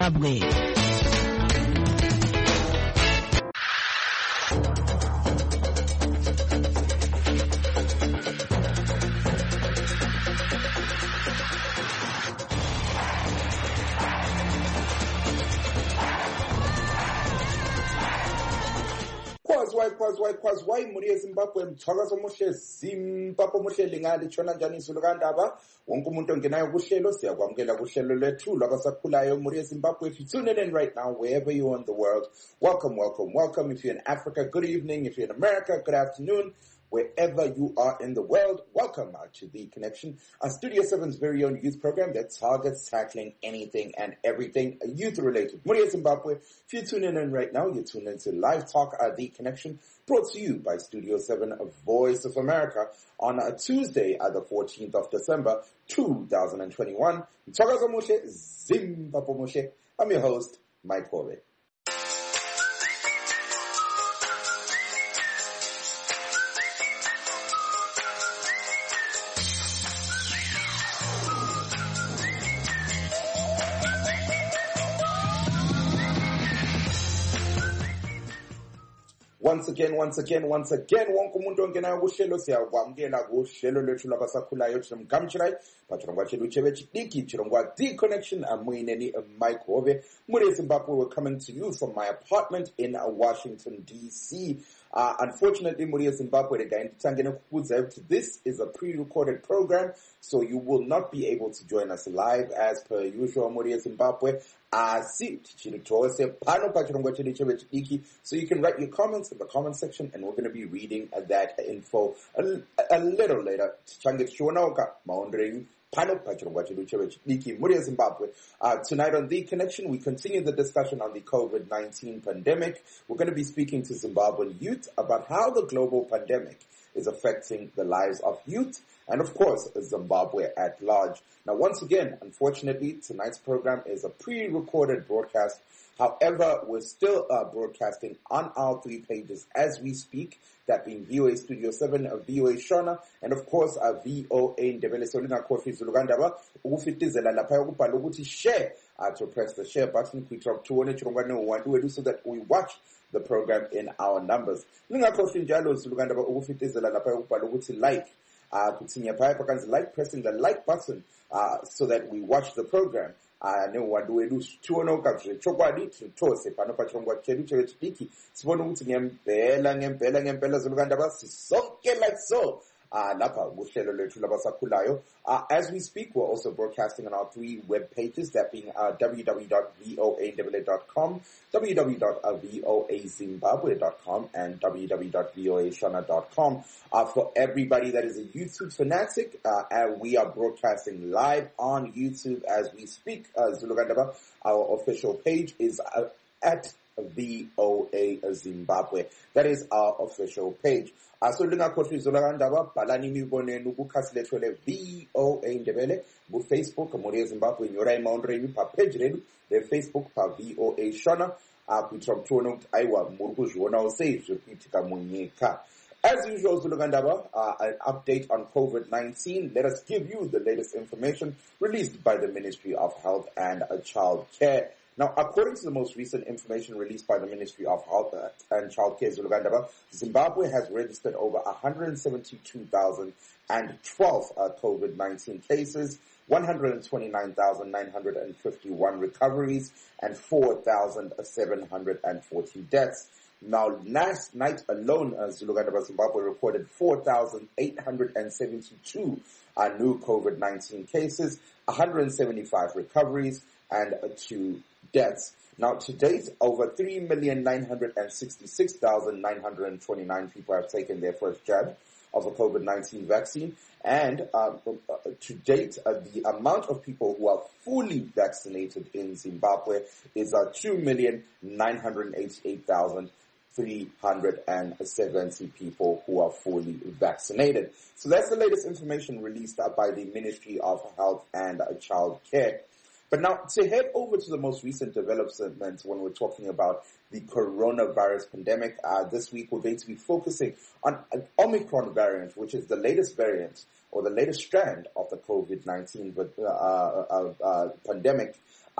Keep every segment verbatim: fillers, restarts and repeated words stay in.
Zimbabwe. Why, why, why, why, why, Muria Zimbabwe, Mtagazo Moshe, Zimbabwe Moshe, Lingali, Chona Jani Sulugandaba, Wonkumunto Genayo Bushelo, Sia Wangela Bushelo Letu, Lagasakulayo, Muria Zimbabwe. If you're tuning in right now, wherever you are in the world, welcome, welcome, welcome. If you're in Africa, good evening. If you're in America, good afternoon. Wherever you are in the world, welcome out to The Connection, our Studio seven's very own youth program that targets tackling anything and everything youth-related. Muria Zimbabwe, if you're tuning in right now, you're tuning into Live Talk at The Connection, brought to you by Studio seven, Voice of America, on a Tuesday at the fourteenth of December, two thousand twenty-one. Mthokozo Moshe, Zimbabwe Moshe. I'm your host, Mike Hove. Once again, once again, once again, wonke umuntu ongenayo kuhlelo siyakwamukela kuhlelo lethu labasakhulayo chimkamchirai pachirongwa chedu chevechidiki chirongwa The Connection. Amuyineni Mike Hove. Muria Zimbabwe, we're coming to you from my apartment in Washington D C. Uh, unfortunately, Muria Zimbabwe, this is a pre-recorded program, so you will not be able to join us live as per usual. Muria Zimbabwe, so you can write your comments in the comment section, and we're going to be reading that info a, a little later. Uh, tonight on The Connection, we continue the discussion on the COVID nineteen pandemic. We're going to be speaking to Zimbabwean youth about how the global pandemic is affecting the lives of youth and, of course, Zimbabwe at large. Now, once again, unfortunately, tonight's program is a pre-recorded broadcast. However, we're still uh, broadcasting on our three pages as we speak, that being V O A Studio seven, uh, V O A Shona, and of course, uh, V O A Ndebele Solina Kofi Zulugandaba. Ufitizela lapha ukubhala ukuthi share, uh, to press the share button. We talk to one so that we watch the program in our numbers. Ningakofi njalo Zulugandaba ufitizela lapha ukubhala ukuthi like. Uh, like pressing the like button uh, so that we watch the program. Uh, ne waduedu tuono kapje chokwadi tose pano pachongwa chedu chevechidiki sibono ukuthi ngempela ngempela ngempela Zulugandaba sisonke like so. Uh, uh, as we speak, we're also broadcasting on our three web pages, that being uh, w w w dot v o a dot com, w w w dot v o a zimbabwe dot com, and w w w dot v o a shona dot com. Uh, for everybody that is a YouTube fanatic, uh, and we are broadcasting live on YouTube as we speak. Uh, Zulugandaba, our official page is uh, at V O A Zimbabwe. That is our official page. So linga kofi Zulugandaba balani mibone nukukhasiletshwe V O A Ndebele bu Facebook Muria Zimbabwe nyora imaundre pa page redu le Facebook pa V O A Shona akuthomthono ukuthi ayiwa muri kuzviona usave zvipitika munyika. As usual, Zulugandaba, uh, an update on COVID nineteen. Let us give you the latest information released by the Ministry of Health and Child Care. Now, according to the most recent information released by the Ministry of Health and Child Care, Zulugandaba, Zimbabwe has registered over one hundred seventy-two thousand twelve uh, COVID nineteen cases, one hundred twenty-nine thousand nine hundred fifty-one recoveries, and four thousand seven hundred forty deaths. Now, last night alone, uh, Zulugandaba, Zimbabwe reported four thousand eight hundred seventy-two uh, new COVID nineteen cases, one hundred seventy-five recoveries, and uh, two deaths. Now, to date, over three million nine hundred sixty-six thousand nine hundred twenty-nine people have taken their first jab of a COVID nineteen vaccine. And uh, to date, uh, the amount of people who are fully vaccinated in Zimbabwe is uh, two million nine hundred eighty-eight thousand three hundred seventy people who are fully vaccinated. So that's the latest information released uh, by the Ministry of Health and uh, Child Care. But now, to head over to the most recent developments when we're talking about the coronavirus pandemic, uh, this week we're going to be focusing on an Omicron variant, which is the latest variant or the latest strand of the COVID nineteen uh, uh, uh, pandemic.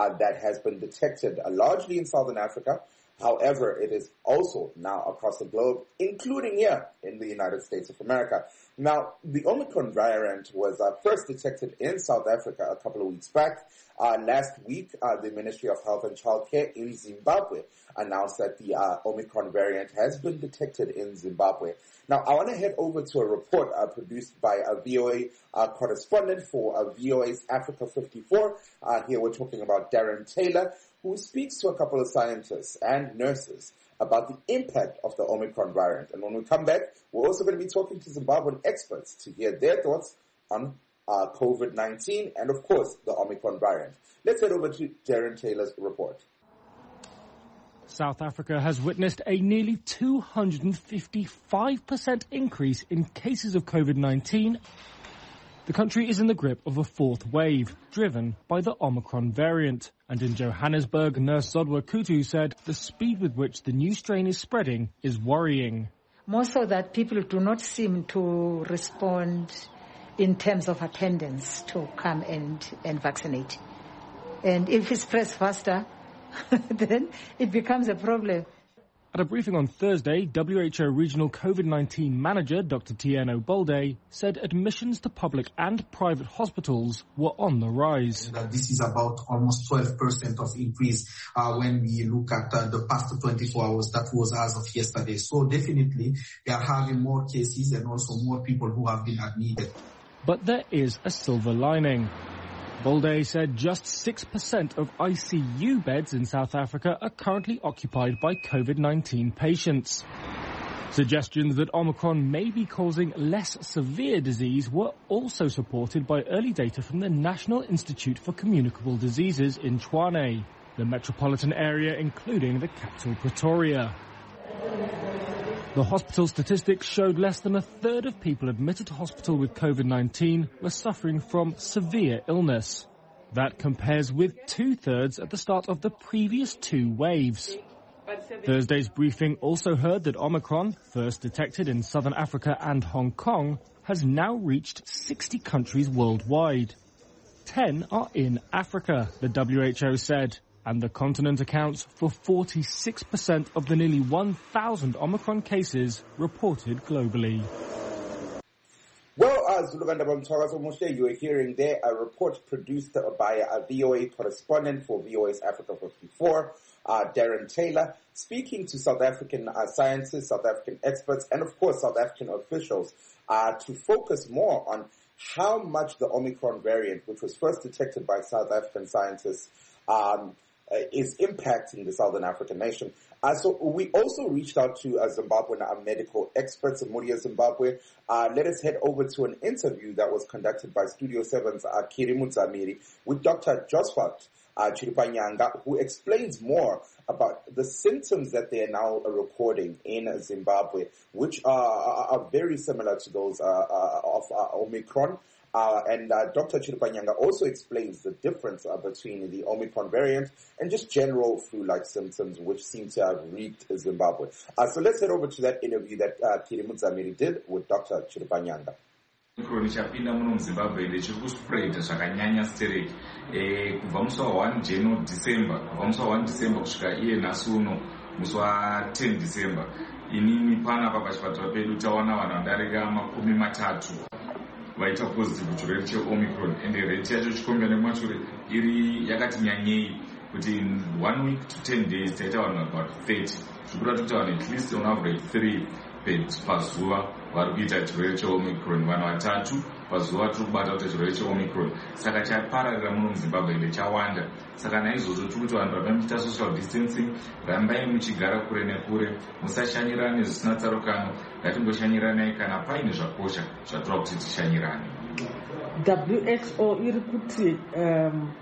uh, that has been detected uh, largely in Southern Africa. However, it is also now across the globe, including here in the United States of America. Now, the Omicron variant was uh, first detected in South Africa a couple of weeks back. Uh, last week, uh, the Ministry of Health and Childcare in Zimbabwe announced that the uh, Omicron variant has been detected in Zimbabwe. Now, I want to head over to a report uh, produced by a V O A uh, correspondent for uh, V O A's Africa fifty-four. Uh, here we're talking about Darren Taylor, who speaks to a couple of scientists and nurses about the impact of the Omicron variant. And when we come back, we're also going to be talking to Zimbabwean experts to hear their thoughts on uh, COVID nineteen and, of course, the Omicron variant. Let's head over to Darren Taylor's report. South Africa has witnessed a nearly two hundred fifty-five percent increase in cases of COVID nineteen. The country is in the grip of a fourth wave, driven by the Omicron variant. And in Johannesburg, Nurse Zodwa Kutu said the speed with which the new strain is spreading is worrying. More so that people do not seem to respond in terms of attendance to come and, and vaccinate. And if it spreads faster, then it becomes a problem. At a briefing on Thursday, W H O Regional COVID nineteen Manager Doctor Tieno Bolde said admissions to public and private hospitals were on the rise. This is about almost twelve percent of increase uh, when we look at uh, the past twenty-four hours. That was as of yesterday. So definitely they are having more cases and also more people who have been admitted. But there is a silver lining. Bolde said just six percent of I C U beds in South Africa are currently occupied by COVID nineteen patients. Suggestions that Omicron may be causing less severe disease were also supported by early data from the National Institute for Communicable Diseases in Tshwane, the metropolitan area including the capital Pretoria. The hospital statistics showed less than a third of people admitted to hospital with COVID nineteen were suffering from severe illness. That compares with two-thirds at the start of the previous two waves. Thursday's briefing also heard that Omicron, first detected in Southern Africa and Hong Kong, has now reached sixty countries worldwide. Ten are in Africa, the W H O said. And the continent accounts for forty-six percent of the nearly one thousand Omicron cases reported globally. Well, as you are hearing there a report produced by a V O A correspondent for V O A's Africa fifty-four, uh, Darren Taylor, speaking to South African uh, scientists, South African experts, and of course South African officials uh, to focus more on how much the Omicron variant, which was first detected by South African scientists, um, Uh, is impacting the Southern African nation. Uh, so we also reached out to uh, Zimbabwean uh, medical experts in Muria, Zimbabwe. Uh, let us head over to an interview that was conducted by Studio seven's uh, Kirimu Dzamiri with Doctor Josephat uh, Chirupanyanga, who explains more about the symptoms that they are now uh, recording in uh, Zimbabwe, which are, are very similar to those uh, uh, of uh, Omicron. Uh, and uh, Doctor Chirupanyanga also explains the difference uh, between the Omicron variant and just general flu-like symptoms which seem to have reached Zimbabwe. Uh, so let's head over to that interview that uh, Kirimu Dzamiri did with Doctor Chirupanyanga. Omicron ichapinda muno muZimbabwe ndechiri kuspread zvakanyanya stereki kubva musi wa one January December kubva musi wa one December kusvika iye nhasi uno musi wa ten December inini panapa pachipatara pedu tawana vanhu vadarika makumi matatu vaita positive chirwere cheOmicron ende rate yacho chikombe nematuri iri yakati nyanyei kuti in one week to ten days taita vanhu about thirty zvikura kuti vanhu at least on average three pazuva vari kuita chirwere cheOmicron vanhu vatatu pazuva tiri kubata kuti chirwere cheOmicron saka chapararira muno muZimbabwe ende chawanda saka naizvozvo tiri kuti vanhu rambai muchiita social distancing rambai muchigara kure nekure musashanyirane zvisina tsarukano ngatingoshanyiranai kana paine zvakosha zvatora kuti tishanyirane. W H O iri kuti um,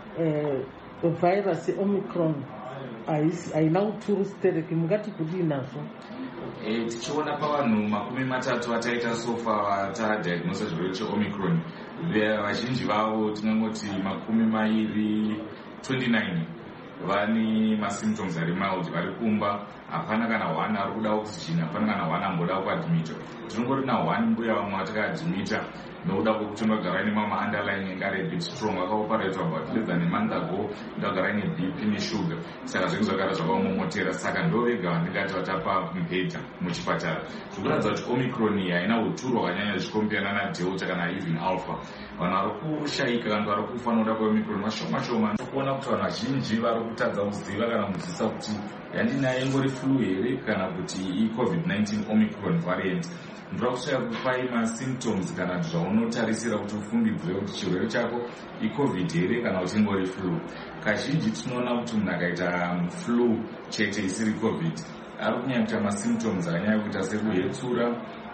uh, virus Omicron haina uturu stereki mungati kudii nazvo? E, tichiona pavanhu makumi matatu vataita sofa vatadiagnosa chirwere cheOmicron vazhinji vavo tinongoti makumi mairi twenty-nine vane masymptoms ari mild, vari kumba, hapana kana one ari kuda oxygen, hapana kana one amboda kuadmita. Tinongori na one mbuya vamwe atakaadmita nokuda kwekuti ndagara ine mama underlying inga ari a bit strong, akaoperatwa about less than a month ago, ndagara ine B P neshuga, saka zvinhu zvagara zvakaomomotera, saka ndovega vandingati vatapa mubhedha muchipatara. Zvikuratidza kuti Omicron iyi haina uturu hwakanyanya zvikombiana naDelta kana even Alpha. Vanhu vari kushaika, vanhu vari kufa nokuda kweOmicron vashoma shoma. Tikuona kuti vanhu vazhinji vari kutadza kuziva kana kunzwisisa kuti yandinayo ingori flu here kana kuti iCovid nineteen Omicron variant. Ndinoda kushaya kupai masymptoms kana zvaunotarisira kuti ufungidzire kuti chirwere chako iCovid here kana kuti ingori flu. Kazhinji tinoona kuti munhu akaita flu chete isiri COVID ari kunyanya kuita masymptoms akanyanya kuita sekuhetsura,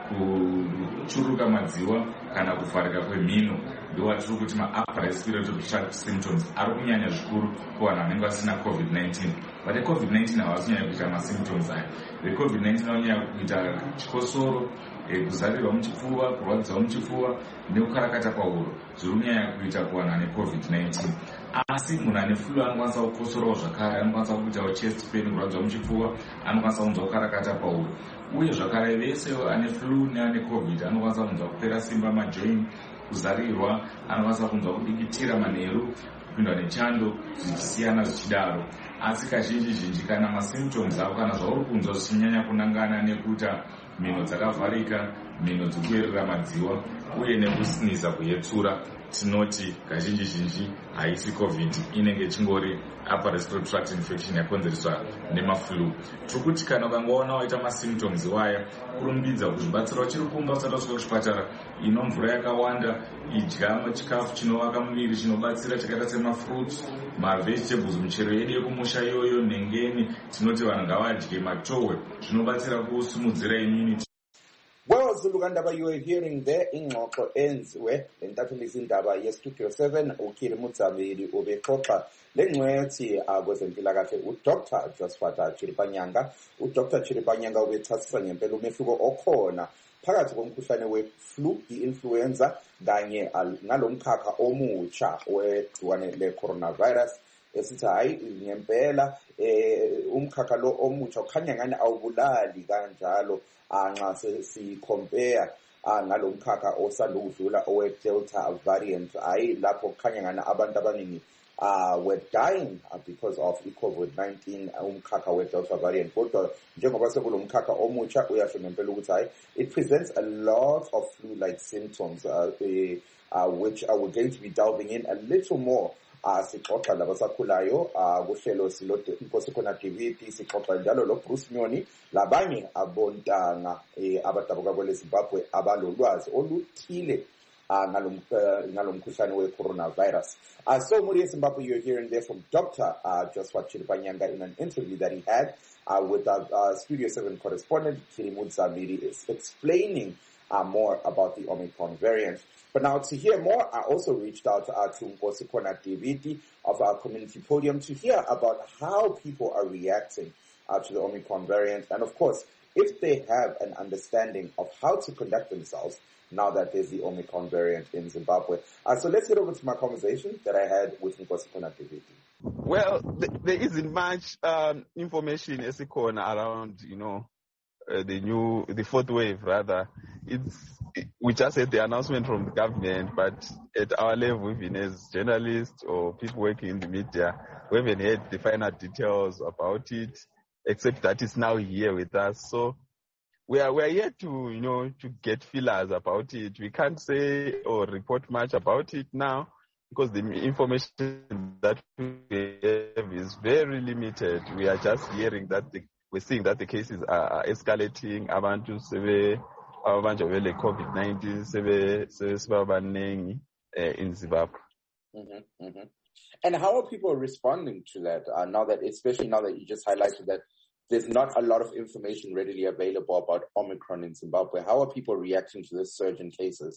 kuchuruka madziwa kana kuvharika kwemhino. Ndovatiri kuti ma-upper respiratory tract symptoms ari kunyanya zvikuru kuvanhu vanenge vasina COVID nineteen. But COVID nineteen havasi kunyanya kuita masymptoms aya. VeCovid nineteen vanonyanya kuita chikosoro, kuzarirwa muchipfuva, kurwadziwa muchipfuva nekukarakata pahuro, zviri kunyanya kuita kuvanhu vane COVID nineteen. Asi munhu ane flu anokwanisa kukosorawo zvakare, anokwanisa kuitawo chest pain, kurwadziwa muchipfuva, anokwanisa kunzwa kukarakata pahuro. Uye zvakare vese ane flu neane COVID anokwanisa kunzwa kupera simba majoin, kuzarirwa, anokwanisa kunzwa kudikitira manheru, kupindwa nechando, zvichisiyana zvichidaro. Asi kazhinji zhinji kana masymptoms avo kana zvauri kunzwa zvichinyanya kunangana nekuita mhino dzakavharika, mhino dzokuyerera madziwa uye nekusiniza kuyetsura, tinoti kazhinji zhinji haisi COVID, inenge chingori upper respiratory tract infection yakonzereswa nemaflu. Tiri kuti kana ukangoona waita masymptoms waya, kurumbidza kuzvibatsira uchiri kumba usati wasvika kuchipatara. Inwa mvura yakawanda, idya chikafu chinovaka muviri chinobatsira chakaita semafruits, mavegetables, michero yedu yekumusha iyoyo, nhengeni, tinoti vanhu ngavadye matowe, zvinobatsira kusimudzira immunity. Well, Zulugandaba, you are hearing there in Ngoko Enziwe, in Tatumizindaba, yes, Studio seven, Ukiri Mutsaviri, Ubekota, Lengweti, Agozempilagate, U Doctor Josfata Chiripanyanga, U Doctor Chiripanyanga, Ubetasra, Pelu Mefugo Okona, phakathi komkhuhlane we-flu, i-influenza, kanye nalomkhakha omutsha wegciwane le-coronavirus. Esithi hayi ngempela eh umkhakha lo omutsha ukhanya ngani awubulali kanjalo anxa si-compare nalomkhakha osandudlula owe-Delta variant. Hayi lapho kukhanya ngani abantu abaningi Uh, were dying uh, because of i-COVID nineteen umkhakha we-Delta variant. Kodwa njengoba sekulo mkhakha omutsha uyasho ngempela ukuthi hayi it presents a lot of flu-like symptoms uh, uh, which uh, we're going to be delving in a little more. Uh, sixoxa labasakhulayo uh, kuhlelo silode inkosi khona T V sixoxa njalo lo Bruce Nyoni labanye abontanga eh, abadabuka kwele Zimbabwe abalolwazi oluthile Uh, ngalomkhuhlane uh, we-coronavirus. Uh, so, Muri Zimbabwe, you're hearing there from Doctor Uh, Joshua Chiripanyanga in an interview that he had uh, with our uh, Studio seven correspondent, Kirimu Zamiri, is explaining uh, more about the Omicron variant. But now, to hear more, I also reached out uh, to Nkosi Kona Diviti of our community podium to hear about how people are reacting uh, to the Omicron variant, and of course, if they have an understanding of how to conduct themselves now that there's the Omicron variant in Zimbabwe. Uh, so let's get over to my conversation that I had with Nkosi Kona Diviti. Well, th- there isn't much um, information esikhona around, you know, uh, the new, the fourth wave rather. It's, it, we just had the announcement from the government, but at our level, even as journalists or people working in the media, we haven't heard the final details about it, except that it's now here with us. So we are we are here to, you know, to get feelers about it. We can't say or report much about it now because the information that we have is very limited. We are just hearing that the, we're seeing that the cases are escalating. Abantu sebe abantu vele COVID nineteen sebe sebe sibabanengi in Zimbabwe. Mm-hmm, mm-hmm. And how are people responding to that? Uh, now that, especially now that you just highlighted that there's not a lot of information readily available about Omicron in Zimbabwe. How are people reacting to this surge in cases?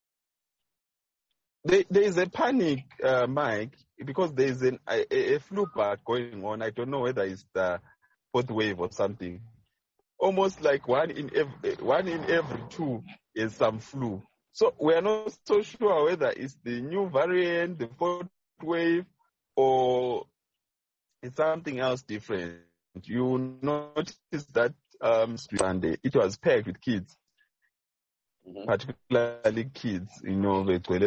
There, there is a panic, uh, Mike, because there is an, a, a flu bug going on. I don't know whether it's the fourth wave or something. Almost like one in every, one in every two is some flu. So we are not so sure whether it's the new variant, the fourth wave, or it's something else different. You notice that um, Sunday, it was packed with kids, mm-hmm. particularly kids, you know,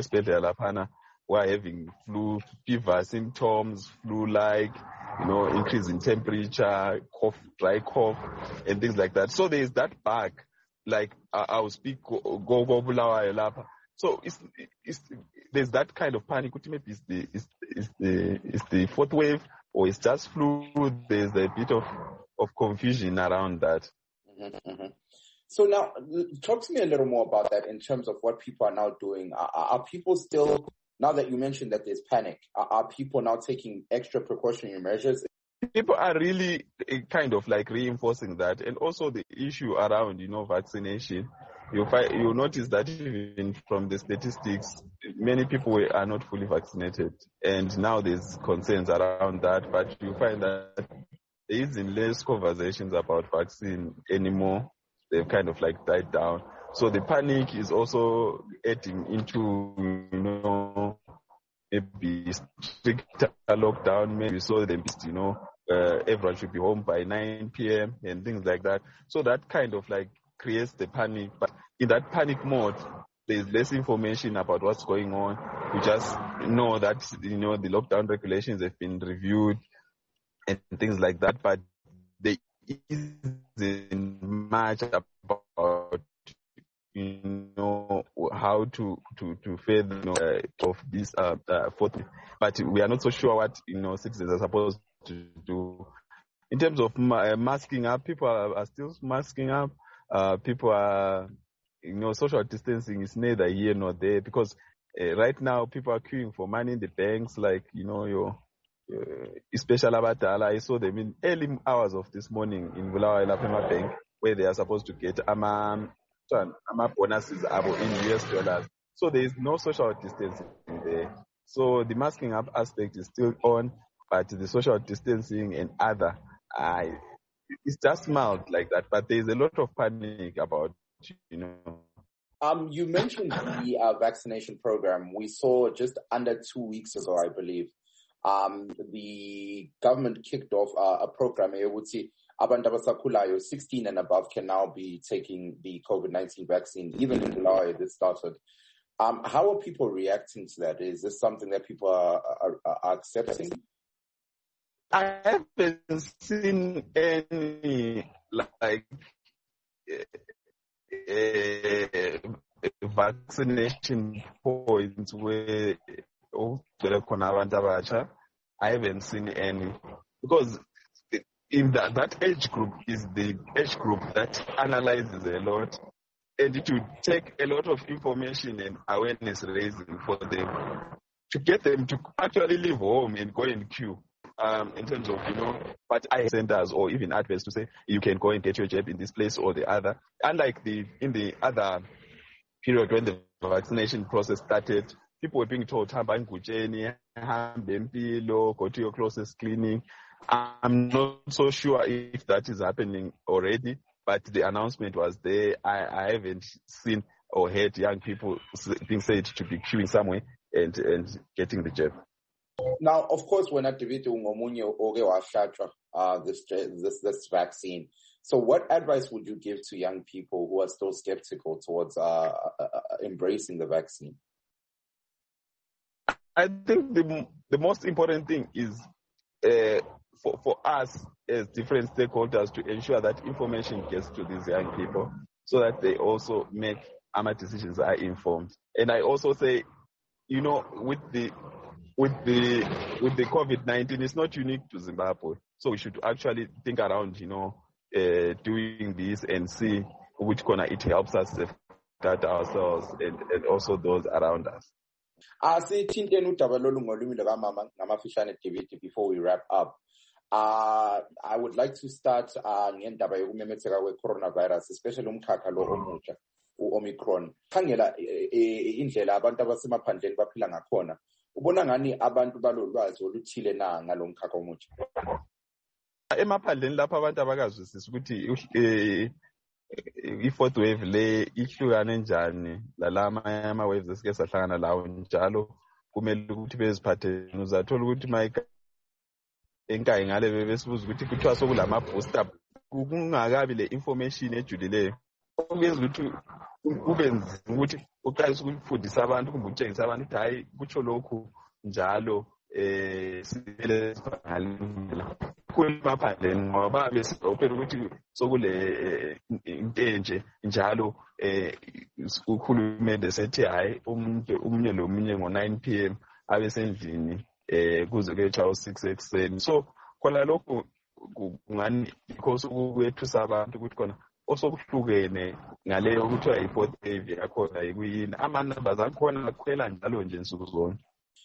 who are having flu, fever symptoms, flu-like, you know, increase in temperature, cough, dry cough, and things like that. So there's that bug, like I, I will speak, go, go, go, go, so it's, it's, there's that kind of panic. Maybe it's the, it's, it's the, it's the fourth wave, or it's just flu. There's a bit of, of confusion around that. Mm-hmm, mm-hmm. So now, talk to me a little more about that in terms of what people are now doing. Are, are people still, now that you mentioned that there's panic, are, are people now taking extra precautionary measures? People are really kind of like reinforcing that. And also the issue around, you know, vaccination. You'll, find, you'll notice that even from the statistics, many people are not fully vaccinated. And now there's concerns around that. But you find that there isn't less conversations about vaccine anymore. They've kind of like died down. So the panic is also adding into, you know, maybe stricter lockdown. Maybe so them, you know, uh, everyone should be home by nine p.m. and things like that. So that kind of like creates the panic. But in that panic mode, there's less information about what's going on. We just know that, you know, the lockdown regulations have been reviewed and things like that. But there isn't much about, you know, how to to to further, you know, uh, of this uh, uh, fourth. But we are not so sure what, you know, citizens are supposed to do. In terms of ma- uh, masking up, people are, are still masking up. Uh, people are, you know, social distancing is neither here nor there, because uh, right now people are queuing for money in the banks, like, you know, your, uh, especially Abatala. I saw them in early hours of this morning in Bulawayo Lapema Bank, where they are supposed to get ama, ama bonuses in U S dollars. So there is no social distancing there. So the masking up aspect is still on, but the social distancing and other, uh, it's just mild like that, but there's a lot of panic about, you know. Um, you mentioned the uh, vaccination program. We saw just under two weeks ago, I believe, um, the government kicked off uh, a program. I would say abantu abasakhulayo, sixteen and above, can now be taking the COVID nineteen vaccine. Even in July, this started. Um, how are people reacting to that? Is this something that people are, are, are accepting? I haven't seen any like uh, vaccination points where oh, I haven't seen any, because in that, that age group is the age group that analyzes a lot, and it would take a lot of information and awareness raising for them to get them to actually leave home and go and queue. Um, in terms of, you know, but I centers or even adverts to say you can go and get your jab in this place or the other. Unlike the in the other period when the vaccination process started, people were being told, hamba ngutsheni, hamba empilo, go to your closest clinic. I'm not so sure if that is happening already, but the announcement was there. I, I haven't seen or heard young people being said to be queuing somewhere and, and getting the jab. Now, of course, we're not debating uh, this, this, this vaccine. So what advice would you give to young people who are still skeptical towards uh, uh, embracing the vaccine? I think the, the most important thing is uh, for, for us as different stakeholders to ensure that information gets to these young people so that they also make our decisions are informed. And I also say, you know, with the with the with the COVID nineteen, it's not unique to Zimbabwe. So we should actually think around, you know, uh, doing this and see which corner it helps us safeguard ourselves and, and also those around us. Before we wrap up, uh, I would like to start uh, with coronavirus, especially umkhakha lo omutsha u-Omicron. Khangela indlela abantu abasemaphandleni baphila ngakhona. Ubona ngani abantu balolwazi oluthile na ngalomkhakha omutsha? Emaphandleni lapha abantu abakazwisisi ukuthi i-fourth wave le ihlukane njani lalama ama waves esike sahlangana lawo njalo kumele ukuthi beziphathe. Uzathola ukuthi enkayi ngale besibuza ukuthi kuthiwa sokulama booster kungakabi le information ejulileyo okwenza ukuthi kube nzima ukuthi uqalise ukufundisa abantu kumbe ukutshengisa abantu ukuthi hayi kutsho lokhu njalo eh sibele sifangalile kulaphandle ngoba besizopela ukuthi sokule intenje njalo eh ukhulumende sethi hayi umuntu umunye lomunye ngo nine p m abesendlini eh kuze ke twelve six ekseni. So khona lokho kungani because ukwethusa abantu ukuthi khona osokuhlukene ngaleyo kuthiwa i-fourth wave yakhona yikuyini ama-numbers akhona akhwela njalo nje nsuku zonke.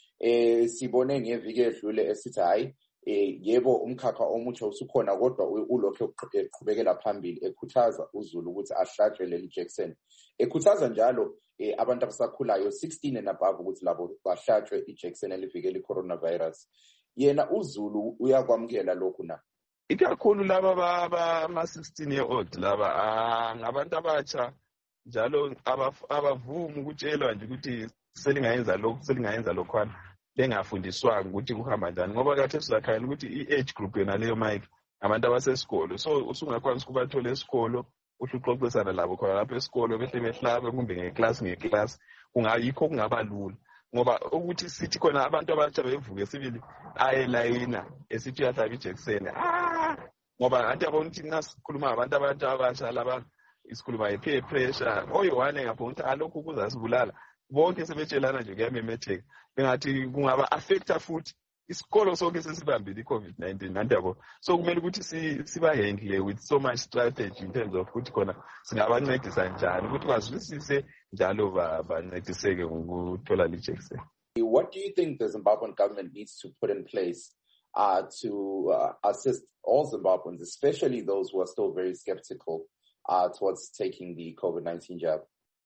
Eh sibone ngeviki edlule esithi hayi eh yebo umkhakha omutsha usukhona kodwa ulokho eqhubekela phambili ekhuthaza uZulu ukuthi ahlatshwe leli injection, ekhuthaza njalo eh abantu abasakhulayo sixteen and above ukuthi labo bahlatshwe injection elivikela i-coronavirus. Yena uZulu uyakwamukela lokhu na? Ikakhulu laba bama sixteen year old laba ngabantu abatsha njalo abavuma ukutshelwa nje ukuthi selingayenza lokhu selingayenza lokhwana bengafundiswa ukuthi kuhamba njani ngoba kade sizakhayela ukuthi i-age group yona leyo mike abantu abasesikolo, so usungakwanisa ukubathola esikolo uhluxoxisana labo khona lapha esikolo behle behlabe kumbe ngeclass ngeclass kungayikho kungaba lula ngoba ukuthi sithi khona abantu abatsha bevuke sibili ayelayina esithi uyahlaba ijekiseni ah ngoba anti yabona ukuthi nasikhuluma abantu abantu abatsha laba isikhuluma i-peer pressure oyiwane ngapho ukuthi alokhu kuzasibulala bonke sebetshelana nje kuyamemetheka bengathi kungaba affecta futhi isikolo sonke sesibambile i-covid nineteen anti yabo. So kumele ukuthi sibahandle with so much strategy in terms of ukuthi khona singabancedisa njani ukuthi bazwisise njalo bancediseke ngokuthola ijekiseni. What do you think the Zimbabwean government needs to put in place uh, to uh, assist all Zimbabweans, especially those who are still very skeptical uh, towards taking the COVID nineteen jab?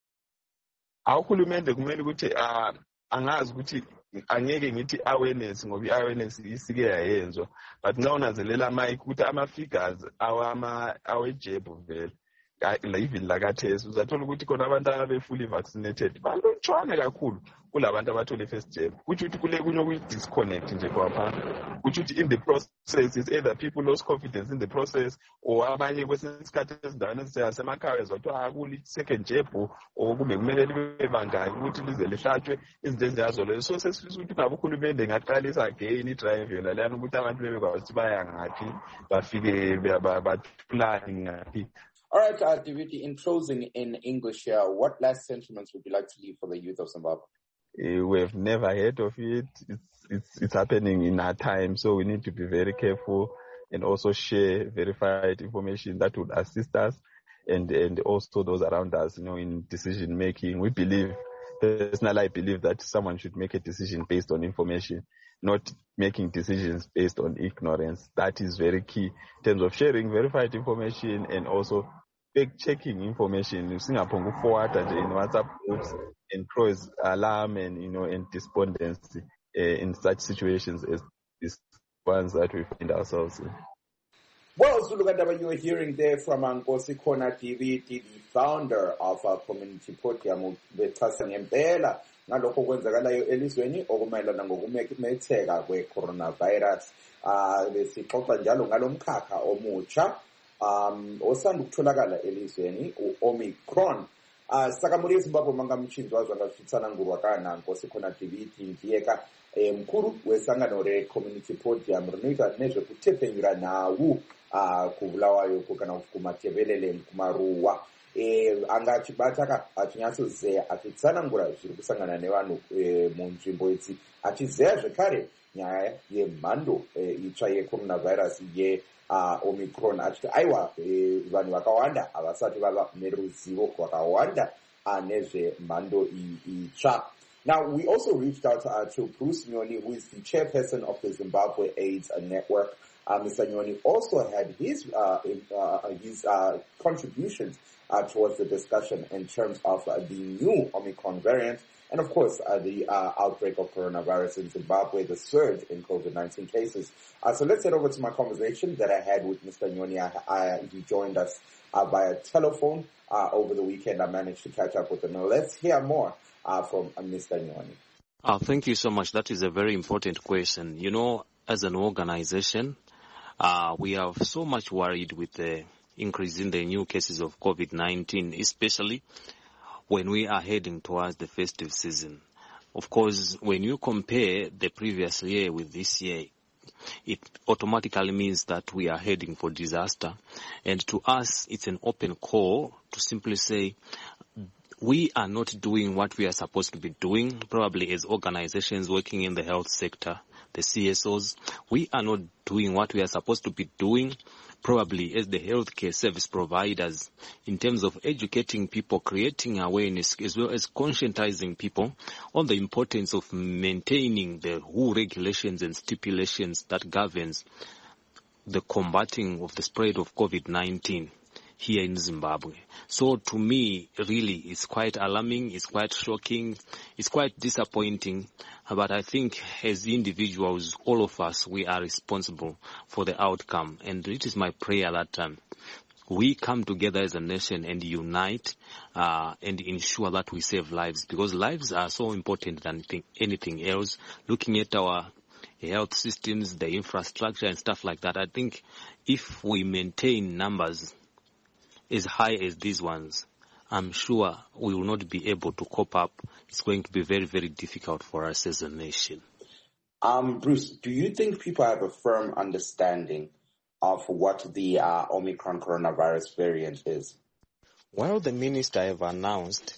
Awukhulumende kumele ukuthi angazi ukuthi angeke ngithi awareness ngoba i-awareness isike yayenzwa, but nxa unazelela mike ukuthi ama-figures awama awejebhu vele even lakathesi uzathola ukuthi khona abantu abefully vaccinated balutshwane kakhulu kulabantu abathole first jab, kuthi ukuthi kule kunye kuyi-disconnect nje kwapha, kuthi ukuthi in the process is either people lost confidence in the process or abanye kwesinye isikhathi ezindaweni ezisemakhaya ezathiwa akuli second jab or kumbe kumele libe bangaki ukuthi lize lihlatshwe izinto ezinjazo lezo. So sesifisa ukuthi ngabe uhulumende ngaqalisa again i-drive yona leyana ukuthi abantu bebekwazi ukuthi baya ngaphi bafike baplani ngaphi. All right, uh, David, in closing in English here, what last sentiments would you like to leave for the youth of Zimbabwe? Uh, we have never heard of it. It's, it's, it's happening in our time, so we need to be very careful and also share verified information that would assist us and, and also those around us, you know, in decision making. We believe, personally, I believe that someone should make a decision based on information, not making decisions based on ignorance. That is very key in terms of sharing verified information and also checking information. You see, upon forward and in WhatsApp groups and cause alarm and you know and despondency uh, in such situations as these ones that we find ourselves in. Well, Zulukandaba, you were hearing there from Nkosi Khona T V, the founder of our community podium, Bethasa Ngempela, ngalokho kwenzakalayo elizweni okumayelana ngokumemetheka kwe-coronavirus. Uh, besixoxa njalo ngalomkhakha omutsha um osanda ukutholakala elizweni u-Omicron. Uh, sakamuri Zimbabwe mangamchinzi wazwa ngafitsana ngurwakana Nkosi Khona T V ndiyeka mkuru wesangano re-community podium rinoita nezvekutepenyura nhau uh, kuvulawayo kana kumatebelele kumaruwa. Eh, anga achibata achinyatsozeya achitsanangura zviri kusangana nevanhu eh, munzvimbo idzi achizeya zvekare nyaya yemhando eh, itsva yecoronavirus ye uh, Omicron achiti aiwa eh, vanhu vakawanda havasati vava neruzivo rwakawanda uh, nezvemhando itsva. Now, we also reached out uh, to Bruce Nyoni, who is the chairperson of the Zimbabwe AIDS Network. Uh, Mister Nyoni also had his uh, uh, his uh, contributions uh, towards the discussion in terms of uh, the new Omicron variant and, of course, uh, the uh, outbreak of coronavirus in Zimbabwe, the surge in COVID nineteen cases. Uh, so let's head over to my conversation that I had with Mister Nyoni. I, I, he joined us uh, via telephone uh, over the weekend. I managed to catch up with him. Now, let's hear more uh, from uh, Mister Nyoni. Uh, thank you so much. That is a very important question. You know, as an organization, uh, we are so much worried with the increase in the new cases of COVID nineteen, especially when we are heading towards the festive season. Of course, when you compare the previous year with this year, it automatically means that we are heading for disaster. And to us, it's an open call to simply say, we are not doing what we are supposed to be doing, probably as organizations working in the health sector, the C S Os. We are not doing what we are supposed to be doing, probably as the healthcare service providers, in terms of educating people, creating awareness, as well as conscientizing people on the importance of maintaining the W H O regulations and stipulations that governs the combating of the spread of COVID nineteen here in Zimbabwe. So to me, really, it's quite alarming, it's quite shocking, it's quite disappointing. But I think as individuals, all of us, we are responsible for the outcome. And it is my prayer that um, we come together as a nation and unite uh, and ensure that we save lives, because lives are so important than anything, anything else. Looking at our health systems, the infrastructure and stuff like that, I think if we maintain numbers as high as these ones, I'm sure we will not be able to cope up. It's going to be very, very difficult for us as a nation. Um, Bruce, do you think people have a firm understanding of what the uh, Omicron coronavirus variant is? Well, the minister have announced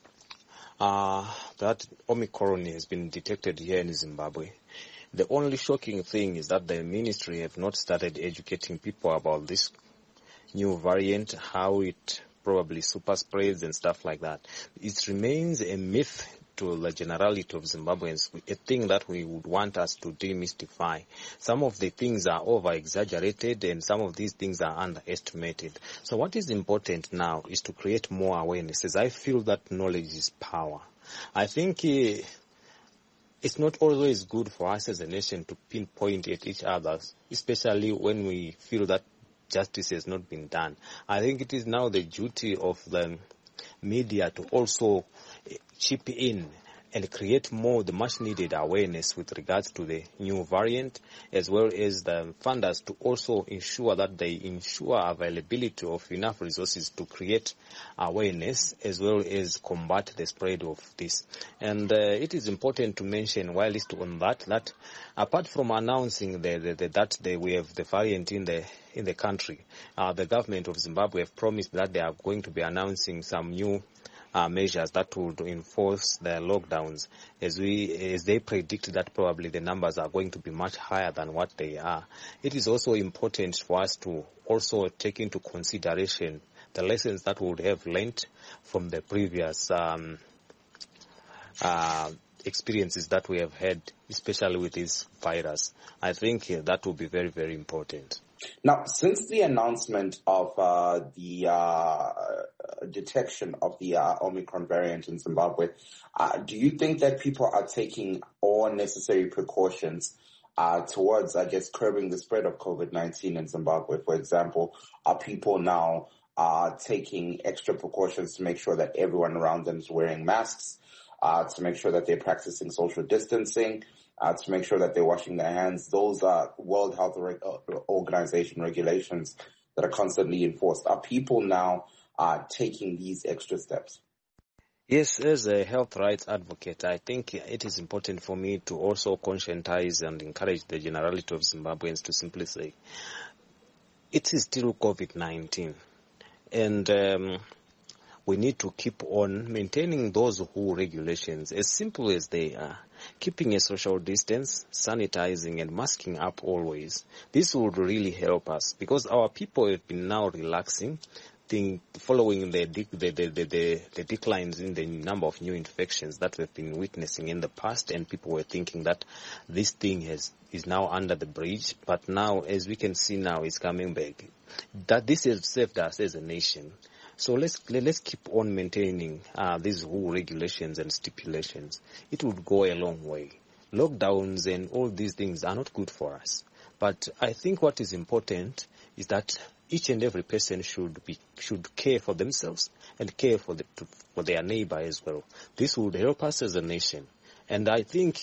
uh, that Omicron has been detected here in Zimbabwe. The only shocking thing is that the ministry have not started educating people about this new variant, how it probably super spreads and stuff like that. It remains a myth to the generality of Zimbabweans, a thing that we would want us to demystify. Some of the things are over-exaggerated and some of these things are underestimated. So what is important now is to create more awareness, as I feel that knowledge is power. I think uh, it's not always good for us as a nation to pinpoint at each other, especially when we feel that justice has not been done. I think it is now the duty of the media to also chip in and create more the much needed awareness with regards to the new variant, as well as the funders to also ensure that they ensure availability of enough resources to create awareness as well as combat the spread of this. And uh, it is important to mention, while it's on that, that apart from announcing the, the, the, that they, we have the variant in the in the country, uh, the government of Zimbabwe have promised that they are going to be announcing some new Uh, measures that would enforce the lockdowns, as we as they predict that probably the numbers are going to be much higher than what they are. It is also important for us to also take into consideration the lessons that we would have learned from the previous um, uh, experiences that we have had, especially with this virus. I think uh, that will be very, very important. Now, since the announcement of uh, the uh, detection of the uh, Omicron variant in Zimbabwe, uh, do you think that people are taking all necessary precautions uh, towards, I guess, curbing the spread of COVID nineteen in Zimbabwe? For example, are people now uh, taking extra precautions to make sure that everyone around them is wearing masks, uh, to make sure that they're practicing social distancing, Uh, to make sure that they're washing their hands? Those are World Health Organization regulations that are constantly enforced. Are people now uh, taking these extra steps? Yes, as a health rights advocate, I think it is important for me to also conscientize and encourage the generality of Zimbabweans to simply say, it is still COVID nineteen. And um, we need to keep on maintaining those W H O regulations, as simple as they are. Keeping a social distance, sanitizing and masking up always. This would really help us, because our people have been now relaxing, think, following the, the, the, the, the, the declines in the number of new infections that we've been witnessing in the past, and people were thinking that this thing has is now under the bridge. But now, as we can see now, it's coming back. That this has saved us as a nation. So let's let's keep on maintaining uh, these W H O regulations and stipulations. It would go a long way. Lockdowns and all these things are not good for us. But I think what is important is that each and every person should be should care for themselves and care for the, for their neighbor as well. This would help us as a nation. And I think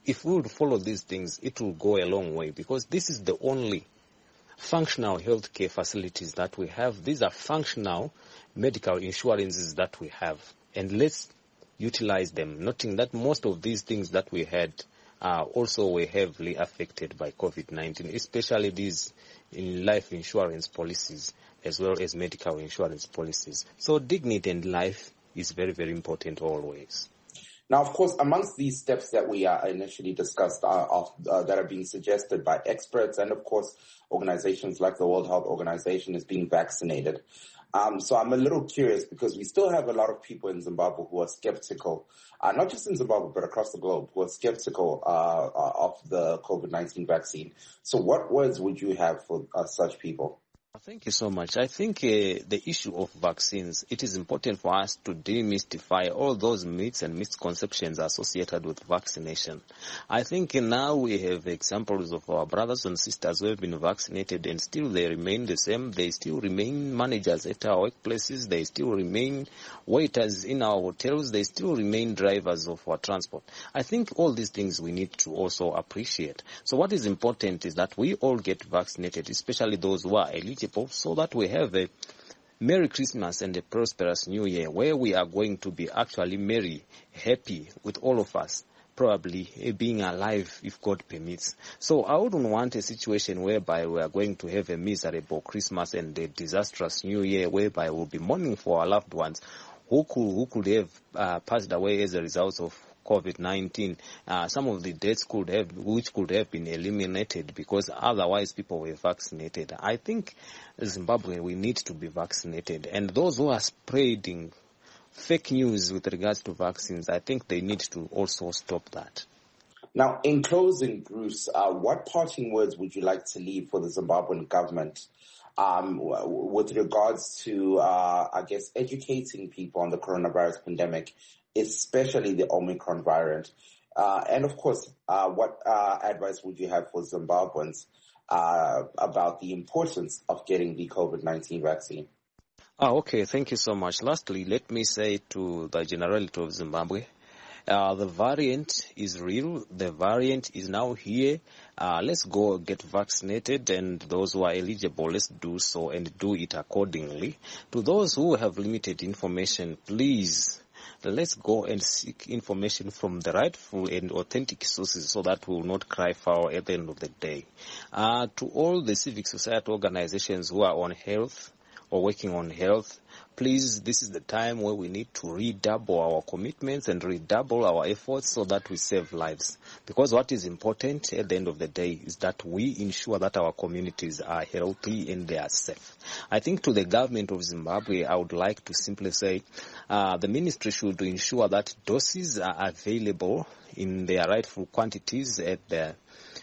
if we would follow these things, it will go a long way, because this is the only functional healthcare facilities that we have. These are functional medical insurances that we have, and let's utilize them, noting that most of these things that we had uh, also were heavily affected by COVID nineteen, especially these in life insurance policies as well as medical insurance policies. So dignity and life is very, very important always. Now, of course, amongst these steps that we uh, initially discussed uh, of, uh, that are being suggested by experts and, of course, organizations like the World Health Organization is being vaccinated. Um, so I'm a little curious because we still have a lot of people in Zimbabwe who are skeptical, uh, not just in Zimbabwe, but across the globe, who are skeptical uh, uh, of the COVID nineteen vaccine. So what words would you have for uh, such people? Thank you so much. I think uh, the issue of vaccines, it is important for us to demystify all those myths and misconceptions associated with vaccination. I think uh, now we have examples of our brothers and sisters who have been vaccinated and still they remain the same. They still remain managers at our workplaces. They still remain waiters in our hotels. They still remain drivers of our transport. I think all these things we need to also appreciate. So what is important is that we all get vaccinated, especially those who are eligible, so that we have a Merry Christmas and a prosperous New Year where we are going to be actually merry, happy with all of us, probably being alive if God permits. So I wouldn't want a situation whereby we are going to have a miserable Christmas and a disastrous New Year whereby we'll be mourning for our loved ones who could, who could have uh, passed away as a result of COVID nineteen. Uh, some of the deaths could have, which could have been eliminated because otherwise people were vaccinated. I think Zimbabwe, we need to be vaccinated. And those who are spreading fake news with regards to vaccines, I think they need to also stop that. Now, in closing, Bruce, uh, what parting words would you like to leave for the Zimbabwean government um, with regards to, uh, I guess, educating people on the coronavirus pandemic, especially the Omicron variant? Uh, and of course, uh, what uh, advice would you have for Zimbabweans uh, about the importance of getting the COVID nineteen vaccine? Oh, okay, thank you so much. Lastly, let me say to the Generality of Zimbabwe, uh, the variant is real. The variant is now here. Uh, let's go get vaccinated, and those who are eligible, let's do so and do it accordingly. To those who have limited information, please, let's go and seek information from the rightful and authentic sources so that we will not cry foul at the end of the day. Uh, to all the civic society organizations who are on health or working on health, please, this is the time where we need to redouble our commitments and redouble our efforts so that we save lives. Because what is important at the end of the day is that we ensure that our communities are healthy and they are safe. I think to the government of Zimbabwe, I would like to simply say uh, the ministry should ensure that doses are available in their rightful quantities at the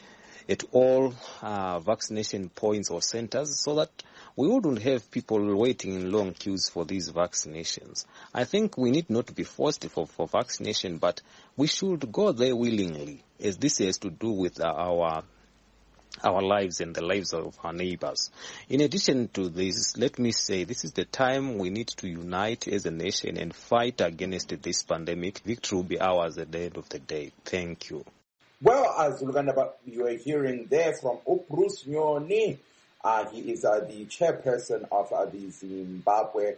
at all uh, vaccination points or centers so that we wouldn't have people waiting in long queues for these vaccinations. I think we need not to be forced for, for vaccination, but we should go there willingly, as this has to do with our our lives and the lives of our neighbors. In addition to this, let me say this is the time we need to unite as a nation and fight against this pandemic. Victory will be ours at the end of the day. Thank you. Well, as you are hearing there from Bruce Nyoni, uh, he is uh, the chairperson of uh, the Zimbabwe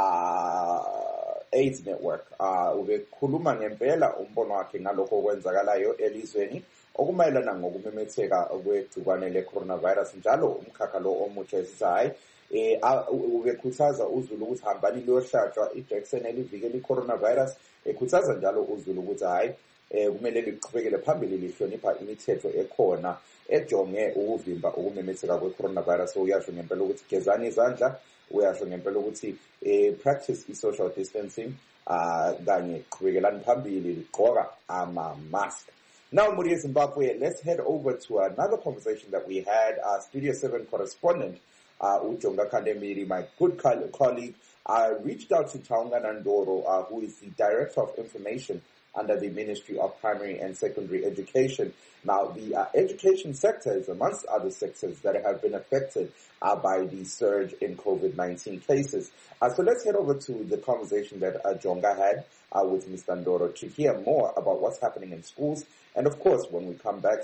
uh, AIDS Network. Ubekhuluma ngempela umbono wakhe ngalokho okwenzakalayo elizweni okumayelana ngokumemetheka kwegciwane le-coronavirus njalo umkhakha lo omutsha esithi hayi eh ubekhuthaza uZulu ukuthi hambani liyohlatshwa ijekiseni elivikela i-coronavirus, ekhuthaza njalo uZulu ukuthi hayi eh kumele liqhubekele phambili lihlonipha imithetho ekhona ejonge ukuvimba ukumemetheka kwe-coronavirus. Uyasho ngempela ukuthi gezani izandla, uyasho ngempela ukuthi eh practice i-social distancing uh kanye qhubelani phambili ligqoka ama mask. Now, Muri Zimbabwe, let's head over to another conversation that we had. Our Studio seven correspondent, uh, Ujonga Kandemiri, my good colleague, uh, reached out to Taunga Nandoro, uh, who is the Director of Information under the Ministry of Primary and Secondary Education. Now, the uh, education sector is amongst other sectors that have been affected uh, by the surge in COVID nineteen cases. Uh, so let's head over to the conversation that uh, Jonga had uh, with Mister Ndoro to hear more about what's happening in schools And of course, when we come back,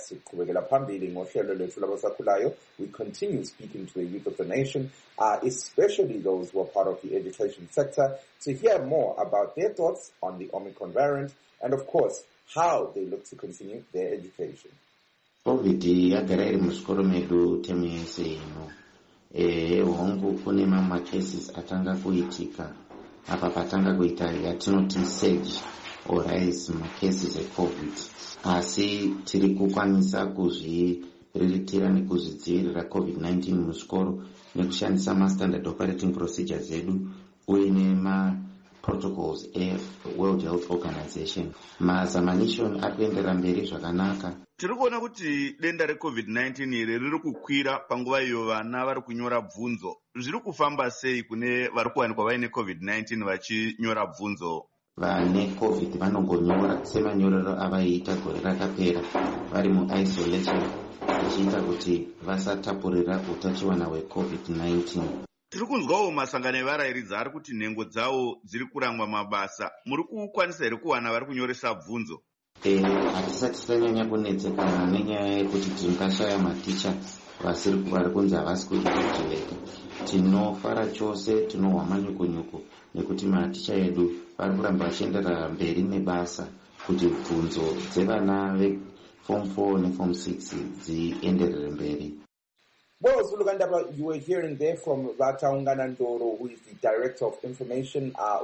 we continue speaking to the youth of the nation, uh, especially those who are part of the education sector, to hear more about their thoughts on the Omicron variant and, of course, how they look to continue their education. COVID yagara iri muzvikoro medu temu yese ino. Eh, hongu kune mamwe cases atanga kuitika apa patanga kuita yatinoti surge or rise macases eCovid. Asi tiri kukwanisa kuzviriritira nekuzvidzivirira COVID nineteen muzvikoro nekushandisa ma-standard operating procedures edu uye nema-protocols e-World Health Organization. Mazamanishoni ari kuendera mberi zvakanaka. Tiri kuona kuti denda reCovid nineteen iri riri kukwira panguva iyo vana vari kunyora bvunzo. Zviri kufamba sei kune vari kuwanikwa vaine COVID nineteen vachinyora bvunzo? Vane COVID vanongonyora semanyorero avaiita gore rakapera vari mu-isolation zvichiita kuti vasatapurira utachiwana hweCovid nineteen. Tiri kunzwawo masangano evarairidzi ari kuti nhengo dzavo dziri kurangwa mabasa. Muri kukwanisa here kuwana vari kunyoresa bvunzo? Eh, hatisati tanyanya kunetsekana nenyaya yekuti tingashaya maticha vasiri vari kunzi havasi kudiretireka. Tinofara chose, tinohwa manyukunyuku nekuti maticha edu vari kuramba vachienderera mberi nebasa kuti bvunzo dzevana veform four neform six dzienderere mberi. Well, Zulugandaba, you were hearing there from Vataungana Ndoro, who is the Director of Information, uh,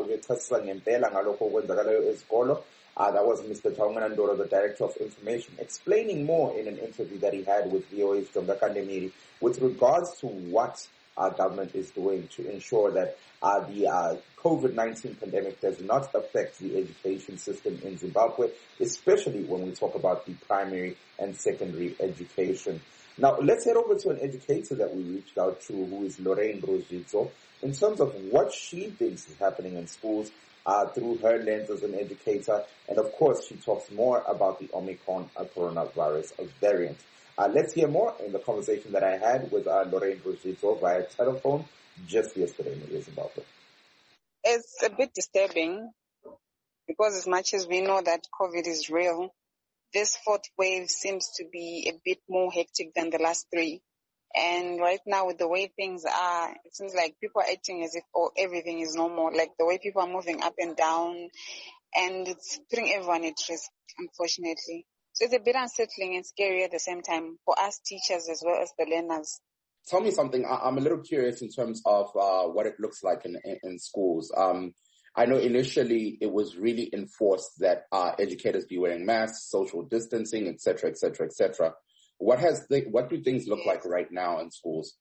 Uh, that was Mister Taungana Ndoro, the Director of Information, explaining more in an interview that he had with V O A's Jonga Kandemiri with regards to what our government is doing to ensure that uh, the uh, COVID nineteen pandemic does not affect the education system in Zimbabwe, especially when we talk about the primary and secondary education. Now, let's head over to an educator that we reached out to, who is Lorraine Rosito, in terms of what she thinks is happening in schools Uh, through her lens as an educator. And of course, she talks more about the Omicron uh, coronavirus variant. Uh, let's hear more in the conversation that I had with uh, Lorraine Rosito via telephone just yesterday in Zimbabwe. It's a bit disturbing because as much as we know that COVID is real, this fourth wave seems to be a bit more hectic than the last three. And right now, with the way things are, it seems like people are acting as if oh, everything is normal, like the way people are moving up and down, and it's putting everyone at risk, unfortunately. So it's a bit unsettling and scary at the same time for us teachers as well as the learners. Tell me something. I'm a little curious in terms of uh, what it looks like in, in, in schools. Um, I know initially it was really enforced that uh, educators be wearing masks, social distancing, et cetera, et cetera, et cetera. What has the, what do things look like right now in schools?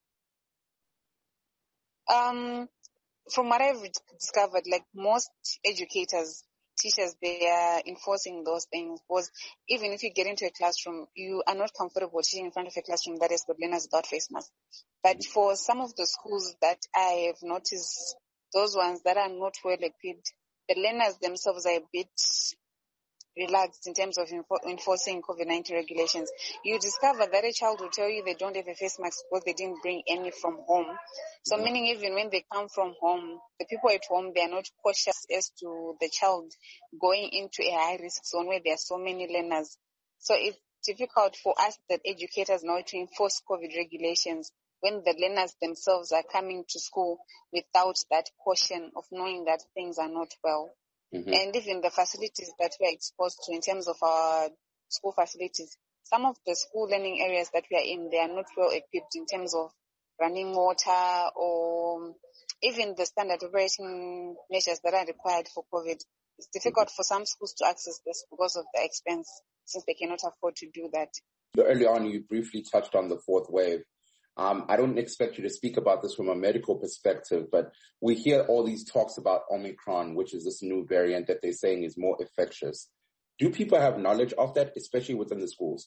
Um, from what I've discovered, like most educators, teachers, they are enforcing those things. Because even if you get into a classroom, you are not comfortable teaching in front of a classroom that has got learners without face masks. But for some of the schools that I have noticed, those ones that are not well equipped, the learners themselves are a bit relaxed in terms of enfor- enforcing COVID nineteen regulations. You discover that a child will tell you they don't have a face mask because they didn't bring any from home. So meaning even when they come from home, the people at home, they are not cautious as to the child going into a high risk zone where there are so many learners. So it's difficult for us, the educators, now to enforce COVID regulations when the learners themselves are coming to school without that caution of knowing that things are not well. Mm-hmm. And even the facilities that we are exposed to in terms of our school facilities, some of the school learning areas that we are in, they are not well equipped in terms of running water or even the standard operating measures that are required for COVID. It's difficult mm-hmm. for some schools to access this because of the expense, since they cannot afford to do that. Early on, you briefly touched on the fourth wave. Um, I don't expect you to speak about this from a medical perspective, but we hear all these talks about Omicron, which is this new variant that they're saying is more infectious. Do people have knowledge of that, especially within the schools?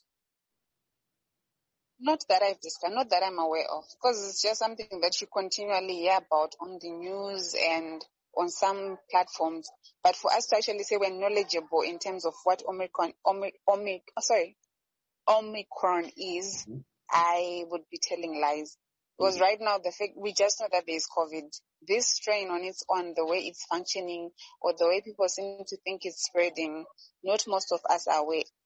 Not that I've discussed, not that I'm aware of, because it's just something that you continually hear about on the news and on some platforms. But for us to actually say we're knowledgeable in terms of what Omicron, Omic, Omic, oh, sorry, Omicron is, mm-hmm. I would be telling lies. Because mm-hmm. right now, the fact, we just know that there is COVID. This strain on its own, the way it's functioning or the way people seem to think it's spreading, not most of us are aware.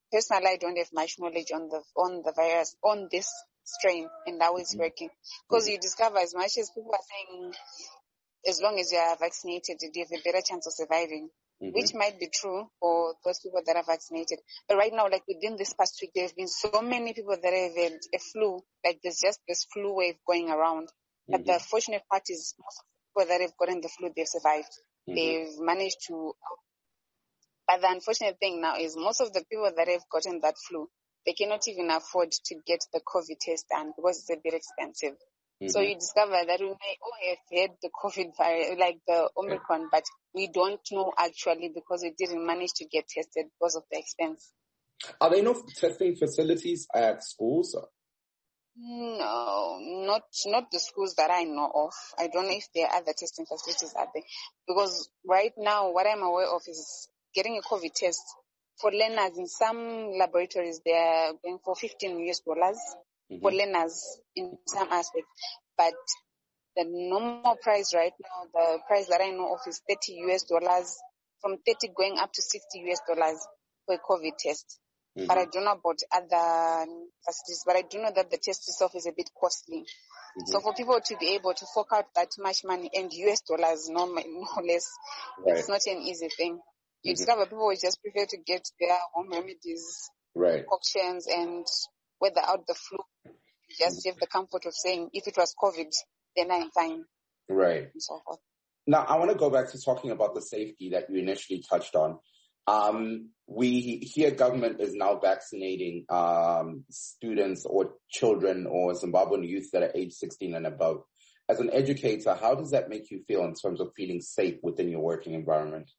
personally, I don't have much knowledge on the on the virus, on this strain and how it's working. Because you discover as much as people are saying, as long as you are vaccinated, you have a better chance of surviving, mm-hmm. which might be true for those people that are vaccinated. But right now, like within this past week, there have been so many people that have had a flu, like there's just this flu wave going around. Mm-hmm. But the fortunate part is most of the people that have gotten the flu, they've survived. Mm-hmm. They've managed to. But the unfortunate thing now is most of the people that have gotten that flu, they cannot even afford to get the COVID test done because it's a bit expensive. Mm-hmm. So you discover that we may all have had the COVID virus, like the Omicron, yeah. but we don't know actually because we didn't manage to get tested because of the expense. Are there no testing facilities at schools? No, not not the schools that I know of. I don't know if there are other testing facilities out there. Because right now, what I'm aware of is getting a COVID test for learners in some laboratories. They are going for fifteen U S dollars. Mm-hmm. For learners in some aspects, but the normal price right now, the price that I know of is thirty U S dollars, from thirty going up to sixty U S dollars for a COVID test. Mm-hmm. But I don't know about other facilities, but I do know that the test itself is a bit costly. Mm-hmm. So for people to be able to fork out that much money and U S dollars, no, no less, right. It's not an easy thing. You mm-hmm. discover people will just prefer to get their home remedies, right. concoctions, and whether out the flu, just have the comfort of saying, if it was COVID, then I'm fine. Right. And so forth. Now, I want to go back to talking about the safety that you initially touched on. Um, we hear government is now vaccinating um, students or children or Zimbabwean youth that are age sixteen and above. As an educator, how does that make you feel in terms of feeling safe within your working environment?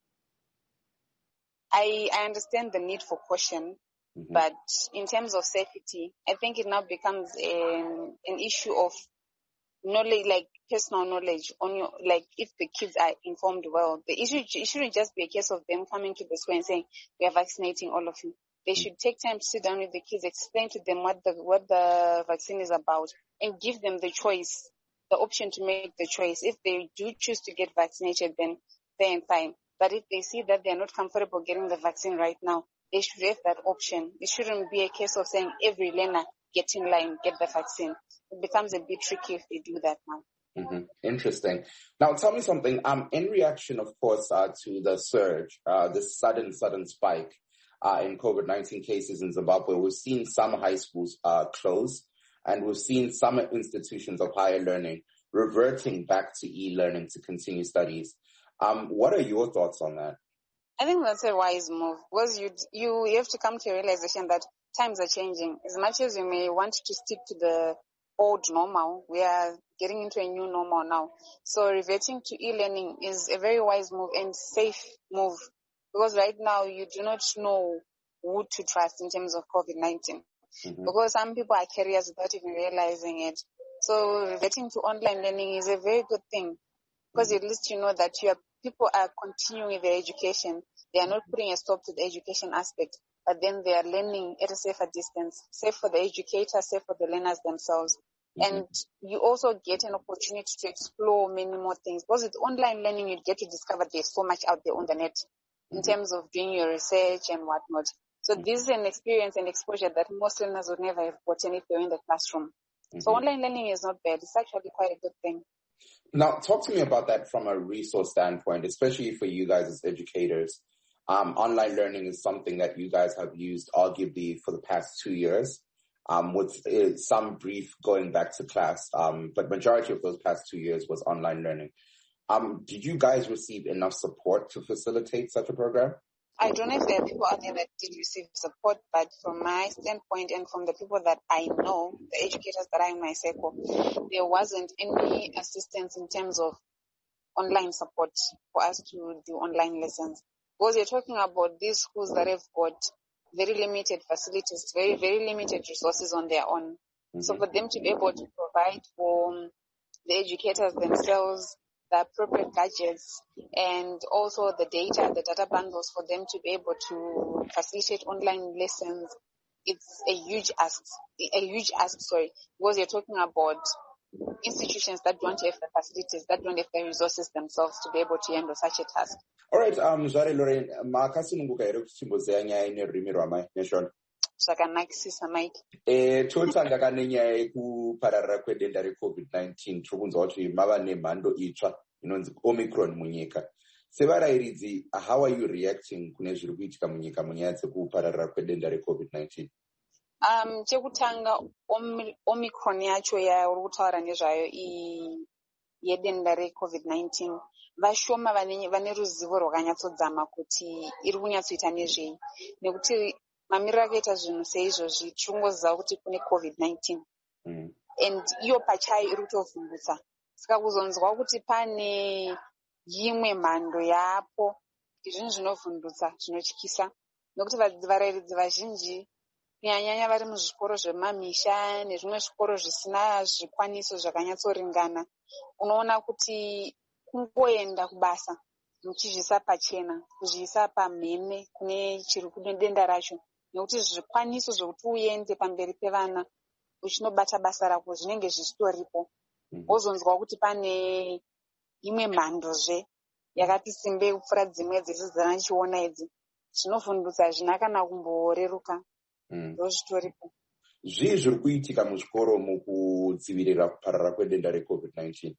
I, I understand the need for caution. Mm-hmm. But in terms of safety, I think it now becomes an, an issue of knowledge, like personal knowledge on your, like if the kids are informed well. The issue it shouldn't just be a case of them coming to the school and saying, we are vaccinating all of you. They mm-hmm. should take time to sit down with the kids, explain to them what the, what the vaccine is about, and give them the choice, the option to make the choice. If they do choose to get vaccinated, then they're fine. But if they see that they're not comfortable getting the vaccine right now, they should have that option. It shouldn't be a case of saying every learner get in line, get the vaccine. It becomes a bit tricky if they do that now. Mm-hmm. Interesting. Now, tell me something. Um, in reaction, of course, uh, to the surge, uh, this sudden, sudden spike uh, in COVID nineteen cases in Zimbabwe, we've seen some high schools uh, close, and we've seen some institutions of higher learning reverting back to e-learning to continue studies. Um, what are your thoughts on that? I think that's a wise move because you you have to come to a realization that times are changing. As much as you may want to stick to the old normal, we are getting into a new normal now. So reverting to e-learning is a very wise move and safe move because right now you do not know who to trust in terms of COVID nineteen mm-hmm. because some people are carriers without even realizing it. So reverting to online learning is a very good thing because mm-hmm. at least you know that you are people are continuing with their education. They are not putting a stop to the education aspect, but then they are learning at a safer distance, safe for the educator, safe for the learners themselves. Mm-hmm. And you also get an opportunity to explore many more things. Because with online learning, you get to discover there's so much out there on the net in mm-hmm. terms of doing your research and whatnot. So mm-hmm. this is an experience and exposure that most learners would never have gotten if they're in the classroom. Mm-hmm. So online learning is not bad. It's actually quite a good thing. Now, talk to me about that from a resource standpoint, especially for you guys as educators. Um, online learning is something that you guys have used arguably for the past two years, um, with uh, some brief going back to class, um, but majority of those past two years was online learning. Um, did you guys receive enough support to facilitate such a program? I don't know if there are people out there that did receive support, but from my standpoint and from the people that I know, the educators that are in my circle, there wasn't any assistance in terms of online support for us to do online lessons. Because you're talking about these schools that have got very limited facilities, very, very limited resources on their own. Mm-hmm. So for them to be able to provide for the educators themselves the appropriate gadgets and also the data, the data bundles for them to be able to facilitate online lessons, it's a huge ask, a huge ask, sorry, because you're talking about institutions that don't have the facilities, that don't have the resources themselves to be able to handle such a task. All right, um, Zware Lorraine, makasununguka here kuchimbozeya nyaya nerurimi rwamai neshona. Zvakanakisisa Mike. Eh, totanga nenyaya yekupararira kwedenda recovid nineteen. Tiri kunzwa kuti mava nemhando itsva inonzi Omicron munyika. Sevarairidzi, how are you reacting kune zviri kuitika munyika munyaya dzekupararira kwedenda recovid nineteen? Um, chekutanga Omicron yacho yauri kutaura nezvayo yedenda recovid nineteen. Vashoma vane ruzivo rwakanyatsodzama kuti iri kunyatsoita nezvei. Nekuti mamiriro akaita zvinhu seizvozvi tichingozviziva kuti kune covid nineteen. Mm. And iyo pachayo iri kutovhundutsa. Saka kuzonzwa kuti pane yimwe mhando yapo, izvinhu zvinovhundutsa, zvinotyisa. Nekuti varairidzi vazhinji kunyanya vari muzvikoro zvemamisha nezvimwe zvikoro zvisina zvikwaniso zvakanyatsoringana, unoona kuti kungoenda kubasa muchizvisa pachena, kuzviisa pamhene kune chiri kune denda racho. Nekuti zvikwaniso zvokuti uende pamberi pevana uchinobata basa rako zvinenge zvisitoripo. Wozonzwa kuti pane imwe mhandozve yakati simbe kupfuura dzimwe dzese dzandichiona idzi. Zvinovhundutsa hazvina kana kumboreruka. Ndozvitoripo. Zvii zviri kuitika muzvikoro mukudzivirira kupararira kwedenda recovid nineteen?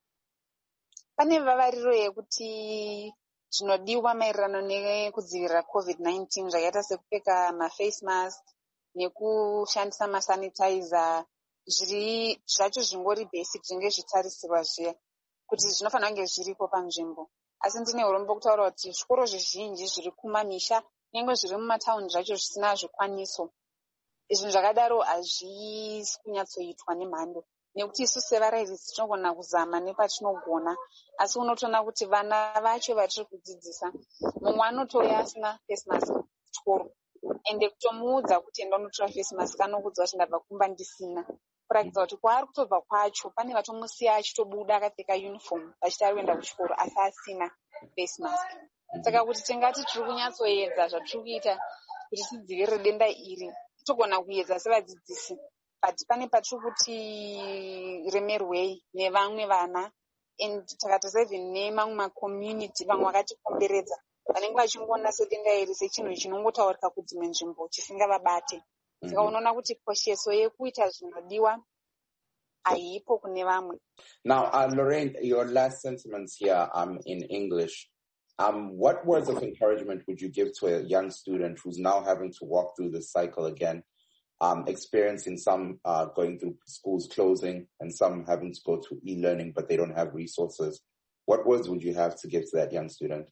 Pane vavariro yekuti zvinodiwa maererano nekudzivirira covid nineteen zvakaita sekupfeka maface mask nekushandisa masanitizer, zviri zvacho zvingori basic zvinge zvitarisirwa zviya kuti zvinofanira kunge zviripo panzvimbo. Asi ndine urombo kutaura kuti zvikoro zvizhinji zviri kumamisha nyangwe zviri mumataundi zvacho zvisina zvikwaniso. Izvi zvakadaro hazvisi kunyatsoitwa nemhando. Nekuti isu sevarairidzi tinogona kuzama nepatinogona, asi unotoona kuti vana vacho vatiri kudzidzisa mumwe anotouya asina face mask kuchikoro, ende kutomuudza kuti enda unotora face mask anokuudza kuti ndabva kumba ndisina, kuratidza kuti kwaari kutobva kwacho pane vatomusiya achitobuda akapfeka uniform vachiti ari kuenda kuchikoro asi asina face mask. Saka kuti tingati tiri kunyatsoedza zvatiri kuita kuti tidzivirire denda iri, togona kuedza sevadzidzisi, but pane patiri kuti remerwei nevamwe vana and takatosevhi nemamwe macommunity vamwe vakatikomberedza vanenge vachingoona sedenda iri sechinhu chinongotaurika kudzimwe nzvimbo chisingavabate. Saka unoona kuti kosheso yekuita zvinodiwa haipo kune vamwe. Now, uh, Lorraine, your last sentiments here um, in English. Um, what words of encouragement would you give to a young student who's now having to walk through this cycle again, um, experiencing some uh, going through schools closing and some having to go to e-learning, but they don't have resources? What words would you have to give to that young student?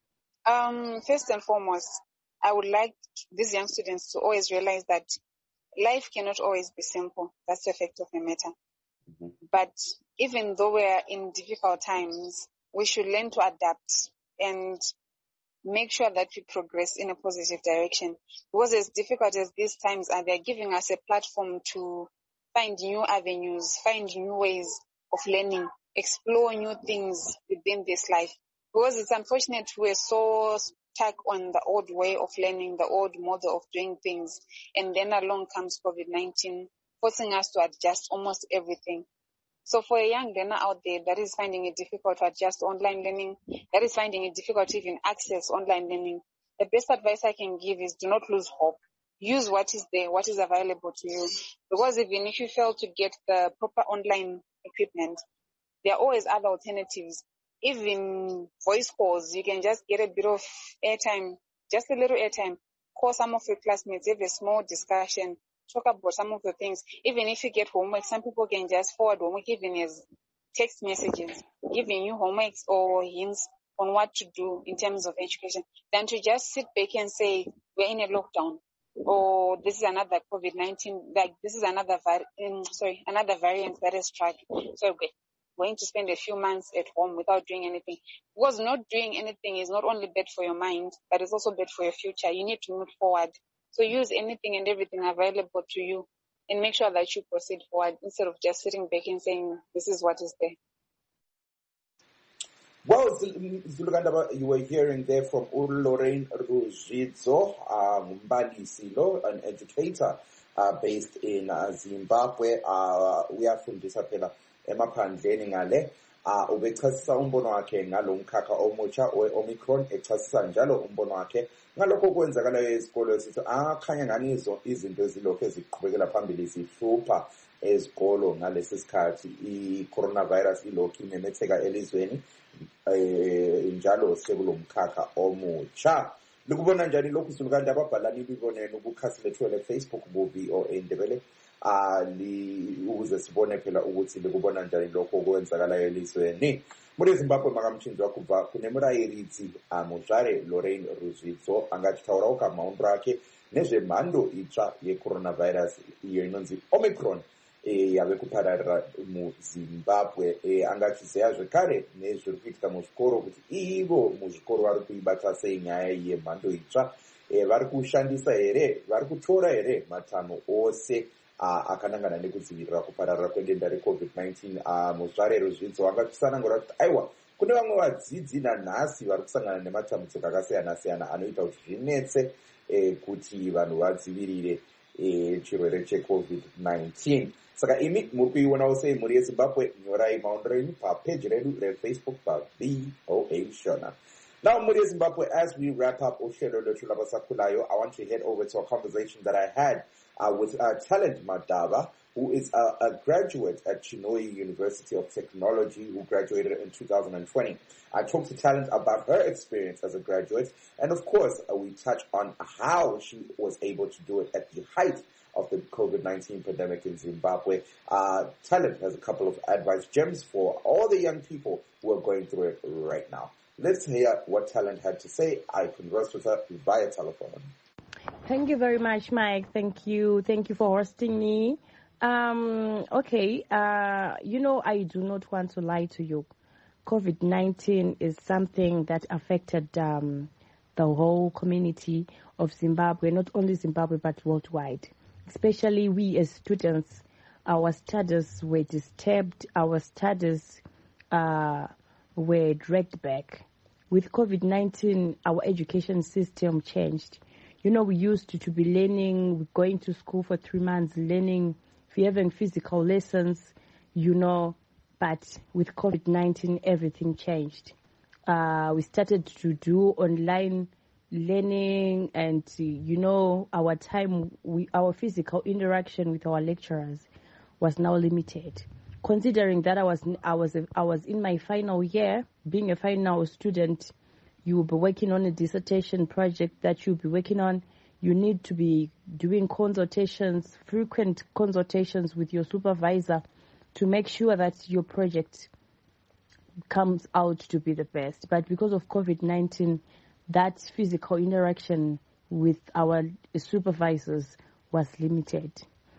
Um, first and foremost, I would like these young students to always realize that life cannot always be simple. That's the fact of the matter. Mm-hmm. But even though we are in difficult times, we should learn to adapt and make sure that we progress in a positive direction. Because as difficult as these times are, they're giving us a platform to find new avenues, find new ways of learning, explore new things within this life. Because it's unfortunate we're so stuck on the old way of learning, the old model of doing things. And then along comes covid nineteen, forcing us to adjust almost everything. So for a young learner out there that is finding it difficult to adjust online learning, that is finding it difficult to even access online learning, the best advice I can give is do not lose hope. Use what is there, what is available to you. Because even if you fail to get the proper online equipment, there are always other alternatives. Even voice calls, you can just get a bit of airtime, just a little airtime. Call some of your classmates, have a small discussion. Talk about some of the things. Even if you get homework, some people can just forward homework even as text messages, giving you homeworks or hints on what to do in terms of education, than to just sit back and say, we're in a lockdown, or this is another covid nineteen, like this is another, um, sorry, another variant that is struck. So we're going to spend a few months at home without doing anything. Because not doing anything is not only bad for your mind, but it's also bad for your future. You need to move forward. So use anything and everything available to you and make sure that you proceed forward instead of just sitting back and saying, this is what is there. Well, Zulugandaba, you were hearing there from Lorraine Ruzhidzo, um, an educator uh, based in uh, Zimbabwe. Uh, we are from Disapela. emaphandleni ngale uh, ubechasisa umbono wakhe ngalo mkhakha omutsha we-Omicron, echasisa njalo umbono wakhe ngalokho kwenzakalayo ezikolo esithi akhanya ngani izinto ezilokhu eziqhubekela phambili zihlupha ezikolo ngalesi sikhathi i-coronavirus ilokhu imemetheka elizweni eh njalo sekulo mkhakha omutsha. Likubona njani lokhu Zulu kanti ababhalani libonene ukukhasi lethu le-Facebook ku-V O A Ndebele ah li ukuze sibone phela ukuthi likubona njani lokho okwenzakalayo elizweni. Muri Zimbabwe makamchinjwa kubva kune murayiridzi amuzvare Lorraine Ruzvitso angachitaurawo kamhaundo rake nezvemhando itsva yecoronavirus iyo inonzi Omicron e yave kupararira muZimbabwe e angachizeya zvekare nezviri kuitika muzvikoro kuti ivo muzvikoro vari kuibata sei nyaya yemhando itsva e vari kushandisa here vari kutora here matanho ose akanangana nekudzivirira kupararira kwedenda recovid nineteen muzvare Ruzvitso angatisanangura kuti aiwa kune vamwe vadzidzi nanhasi vari kusangana nematambudziko akasiyana-siyana anoita kuti zvinetse kuti vanhu vadzivirire chirwere checovid nineteen. Saka imi muri kuionawo sei muri yeZimbabwe? Nyorai maonero enyu papeji redu reFacebook paV O A Shona. Now, muri yeZimbabwe, as we wrap up uhlelo lwethu lwabasakhulayo, I want to head over to a conversation that I had uh, with uh, Talent Madaba, who is a, a graduate at Chinhoyi University of Technology, who graduated in two thousand twenty. I talked to Talent about her experience as a graduate, and of course, uh, we touch on how she was able to do it at the height of the COVID nineteen pandemic in Zimbabwe. Uh, Talent has a couple of advice gems for all the young people who are going through it right now. Let's hear what Talent had to say. I conversed with her via telephone. Thank you very much, Mike. Thank you. Thank you for hosting me. Um, okay, uh, you know, I do not want to lie to you. COVID nineteen is something that affected um, the whole community of Zimbabwe, not only Zimbabwe, but worldwide. Especially we as students, our studies were disturbed, our studies uh, were dragged back. With COVID nineteen, our education system changed. You know, we used to, to be learning, going to school for three months, learning, if you're having physical lessons, you know, but with COVID nineteen, everything changed. Uh, we started to do online learning, and you know, our time, we, our physical interaction with our lecturers was now limited. Considering that I was I was I was in my final year, being a final student, you will be working on a dissertation project that you'll be working on. You need to be doing consultations, frequent consultations with your supervisor to make sure that your project comes out to be the best. But because of COVID nineteen, that physical interaction with our supervisors was limited.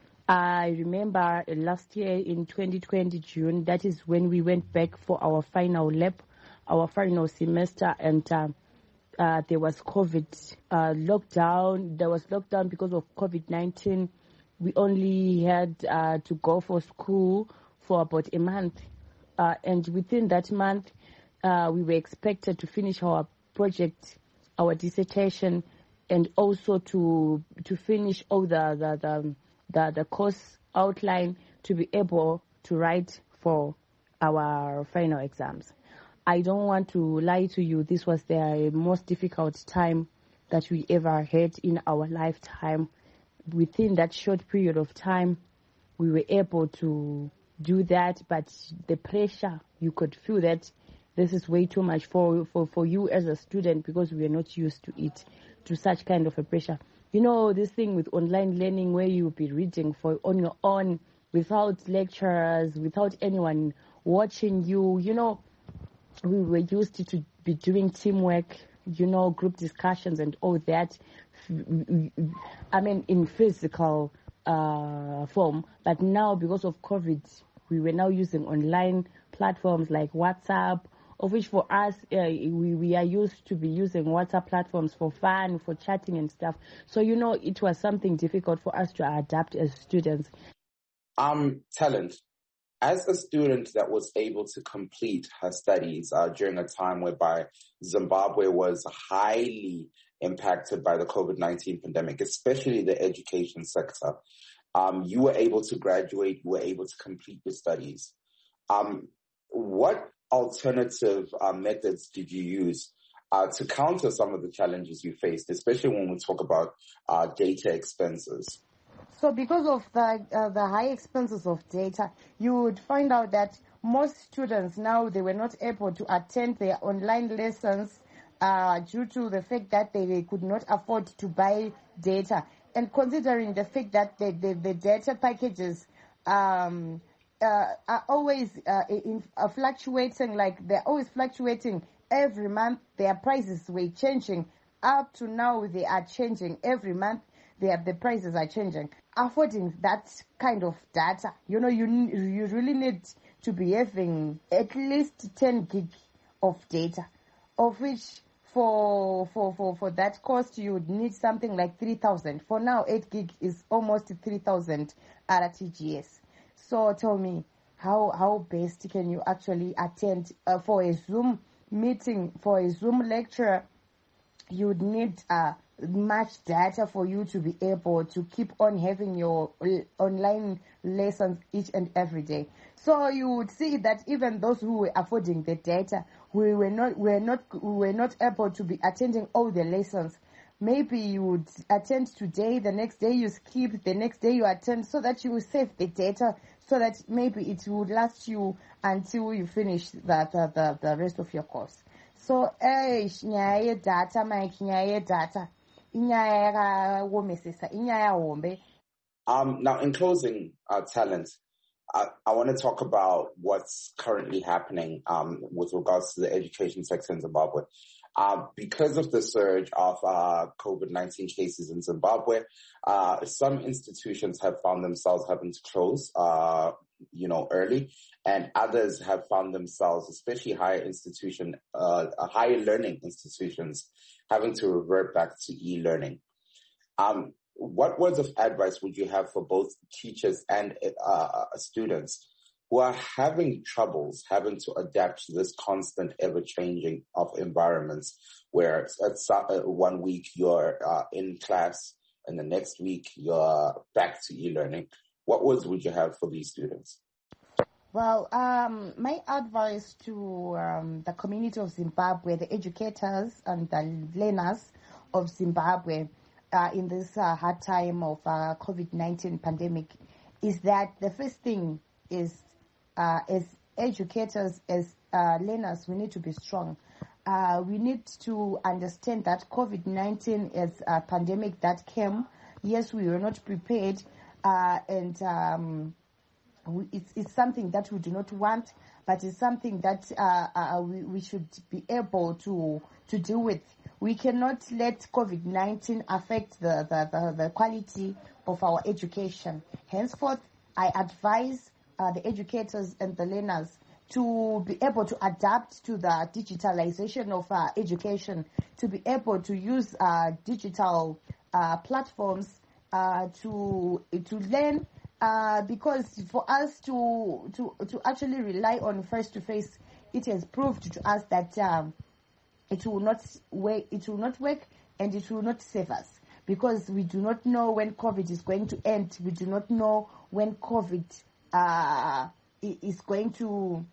I remember last year in twenty twenty June, that is when we went back for our final lab, our final semester, and uh, uh, there was COVID uh, lockdown. There was lockdown because of COVID nineteen. We only had uh, to go for school for about a month. Uh, and within that month, uh, we were expected to finish our project, our dissertation, and also to to finish all the the, the The, the course outline to be able to write for our final exams. I don't want to lie to you. This was the most difficult time that we ever had in our lifetime. Within that short period of time, we were able to do that, but the pressure, you could feel that this is way too much for, for, for you as a student, because we are not used to it, to such kind of a pressure. You know, this thing with online learning where you'll be reading for on your own without lecturers, without anyone watching you. You know, we were used to, to be doing teamwork, you know, group discussions and all that. I mean, in physical uh, form. But now, because of COVID, we were now using online platforms like WhatsApp, of which for us, uh, we, we are used to be using WhatsApp platforms for fun, for chatting and stuff. So, you know, it was something difficult for us to adapt as students. Um, Talent, as a student that was able to complete her studies uh, during a time whereby Zimbabwe was highly impacted by the COVID nineteen pandemic, especially the education sector, um, you were able to graduate, you were able to complete your studies. Um, what alternative uh, methods did you use uh, to counter some of the challenges you faced, especially when we talk about uh, data expenses? So because of the, uh, the high expenses of data, you would find out that most students now, they were not able to attend their online lessons uh, due to the fact that they, they could not afford to buy data. And considering the fact that the, the, the data packages um, uh, are always uh, in, uh, fluctuating, like they're always fluctuating every month, their prices were changing. Up to now, they are changing every month. They are, the prices are changing. Affording that kind of data, you know, you you really need to be having at least ten gig of data, of which for for for for that cost you would need something like three thousand. For now, eight gig is almost three thousand R T G S. So tell me, how how best can you actually attend uh, for a Zoom meeting, for a Zoom lecture? You would need uh, much data for you to be able to keep on having your l- online lessons each and every day. So you would see that even those who were affording the data, we were not, were not, we were not able to be attending all the lessons. Maybe you would attend today, the next day you skip, the next day you attend, so that you will save the data, so that maybe it would last you until you finish the the, the, the rest of your course. So, eh, nyaya ye data, Mike, nyaya ye data, inyaya ka womesisa, inyaya wombe. Um, now, in closing, uh, Talent, I, I want to talk about what's currently happening um, with regards to the education sector in Zimbabwe. Uh, because of the surge of uh, COVID nineteen cases in Zimbabwe, uh, some institutions have found themselves having to close, uh, you know, early, and others have found themselves, especially higher institution, uh, higher learning institutions, having to revert back to e-learning. Um, what words of advice would you have for both teachers and uh, students who are having troubles having to adapt to this constant ever-changing of environments where it's, uh, one week you're uh, in class and the next week you're back to e-learning? What words would you have for these students? Well, um, my advice to um, the community of Zimbabwe, the educators and the learners of Zimbabwe uh, in this uh, hard time of uh, COVID nineteen pandemic is that the first thing is uh, as educators, as uh, learners, we need to be strong. Uh, we need to understand that COVID nineteen is a pandemic that came. Yes, we were not prepared, uh, and um, we, it's, it's something that we do not want, but it's something that uh, uh, we, we should be able to to deal with. We cannot let COVID nineteen affect the, the, the, the quality of our education. Henceforth, I advise uh, the educators and the learners to be able to adapt to the digitalization of uh, education, to be able to use uh, digital uh, platforms uh, to to learn. Uh, because for us to to to actually rely on face-to-face, it has proved to us that um, it will not work. It will not work, and it will not save us, because we do not know when COVID is going to end. We do not know when COVID uh, is going to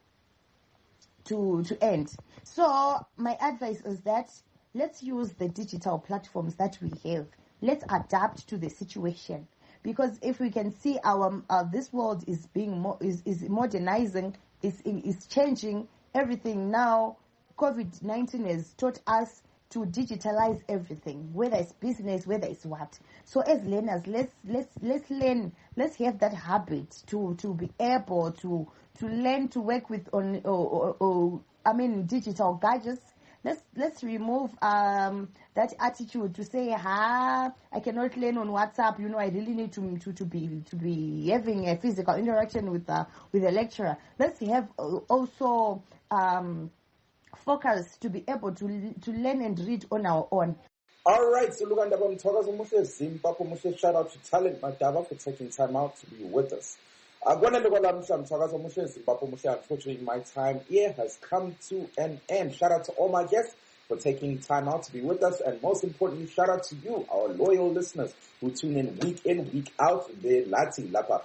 to to end. So my advice is that let's use the digital platforms that we have. Let's adapt to the situation. Because if we can see our uh, this world is being mo- is is modernizing, is is changing everything now. COVID nineteen has taught us to digitalize everything, whether it's business, whether it's what. So as learners, let's let's let's learn. Let's have that habit to to be able to to learn to work with on or, or, or I mean digital gadgets. Let's let's remove um, that attitude to say, "Ha, I cannot learn on WhatsApp. You know, I really need to to, to be to be having a physical interaction with the with the lecturer." Let's have also um, focus to be able to to learn and read on our own. All right, so look, and Zimbabwe, shout out to Talent Madaba for taking time out to be with us. Unfortunately, my time here has come to an end. Shout out to all my guests. for taking time out to be with us. And most importantly, shout out to you, our loyal listeners who tune in week in, week out. The Lati Lapa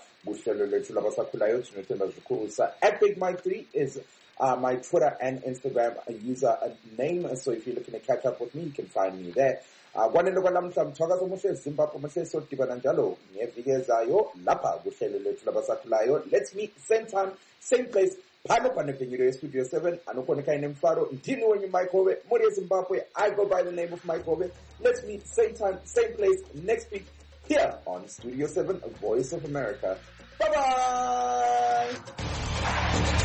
at Big Mike three is uh, my Twitter and Instagram user name. So if you're looking to catch up with me, you can find me there. Uh, one in the one mthokaza omuhle Zimbabwe omuhle sodibana njalo ngeviki ezayo lapha kuhlelo lethu labasakulayo. Let's meet same time, same place. Pano panepengiro Studio seven anokoneka ine mfaro ndini wenyu Mike Hobe muri Zimbabwe. I go by the name of Mike Hobe. Let's meet same time, same place next week here on Studio seven, Voice of America. Bye bye.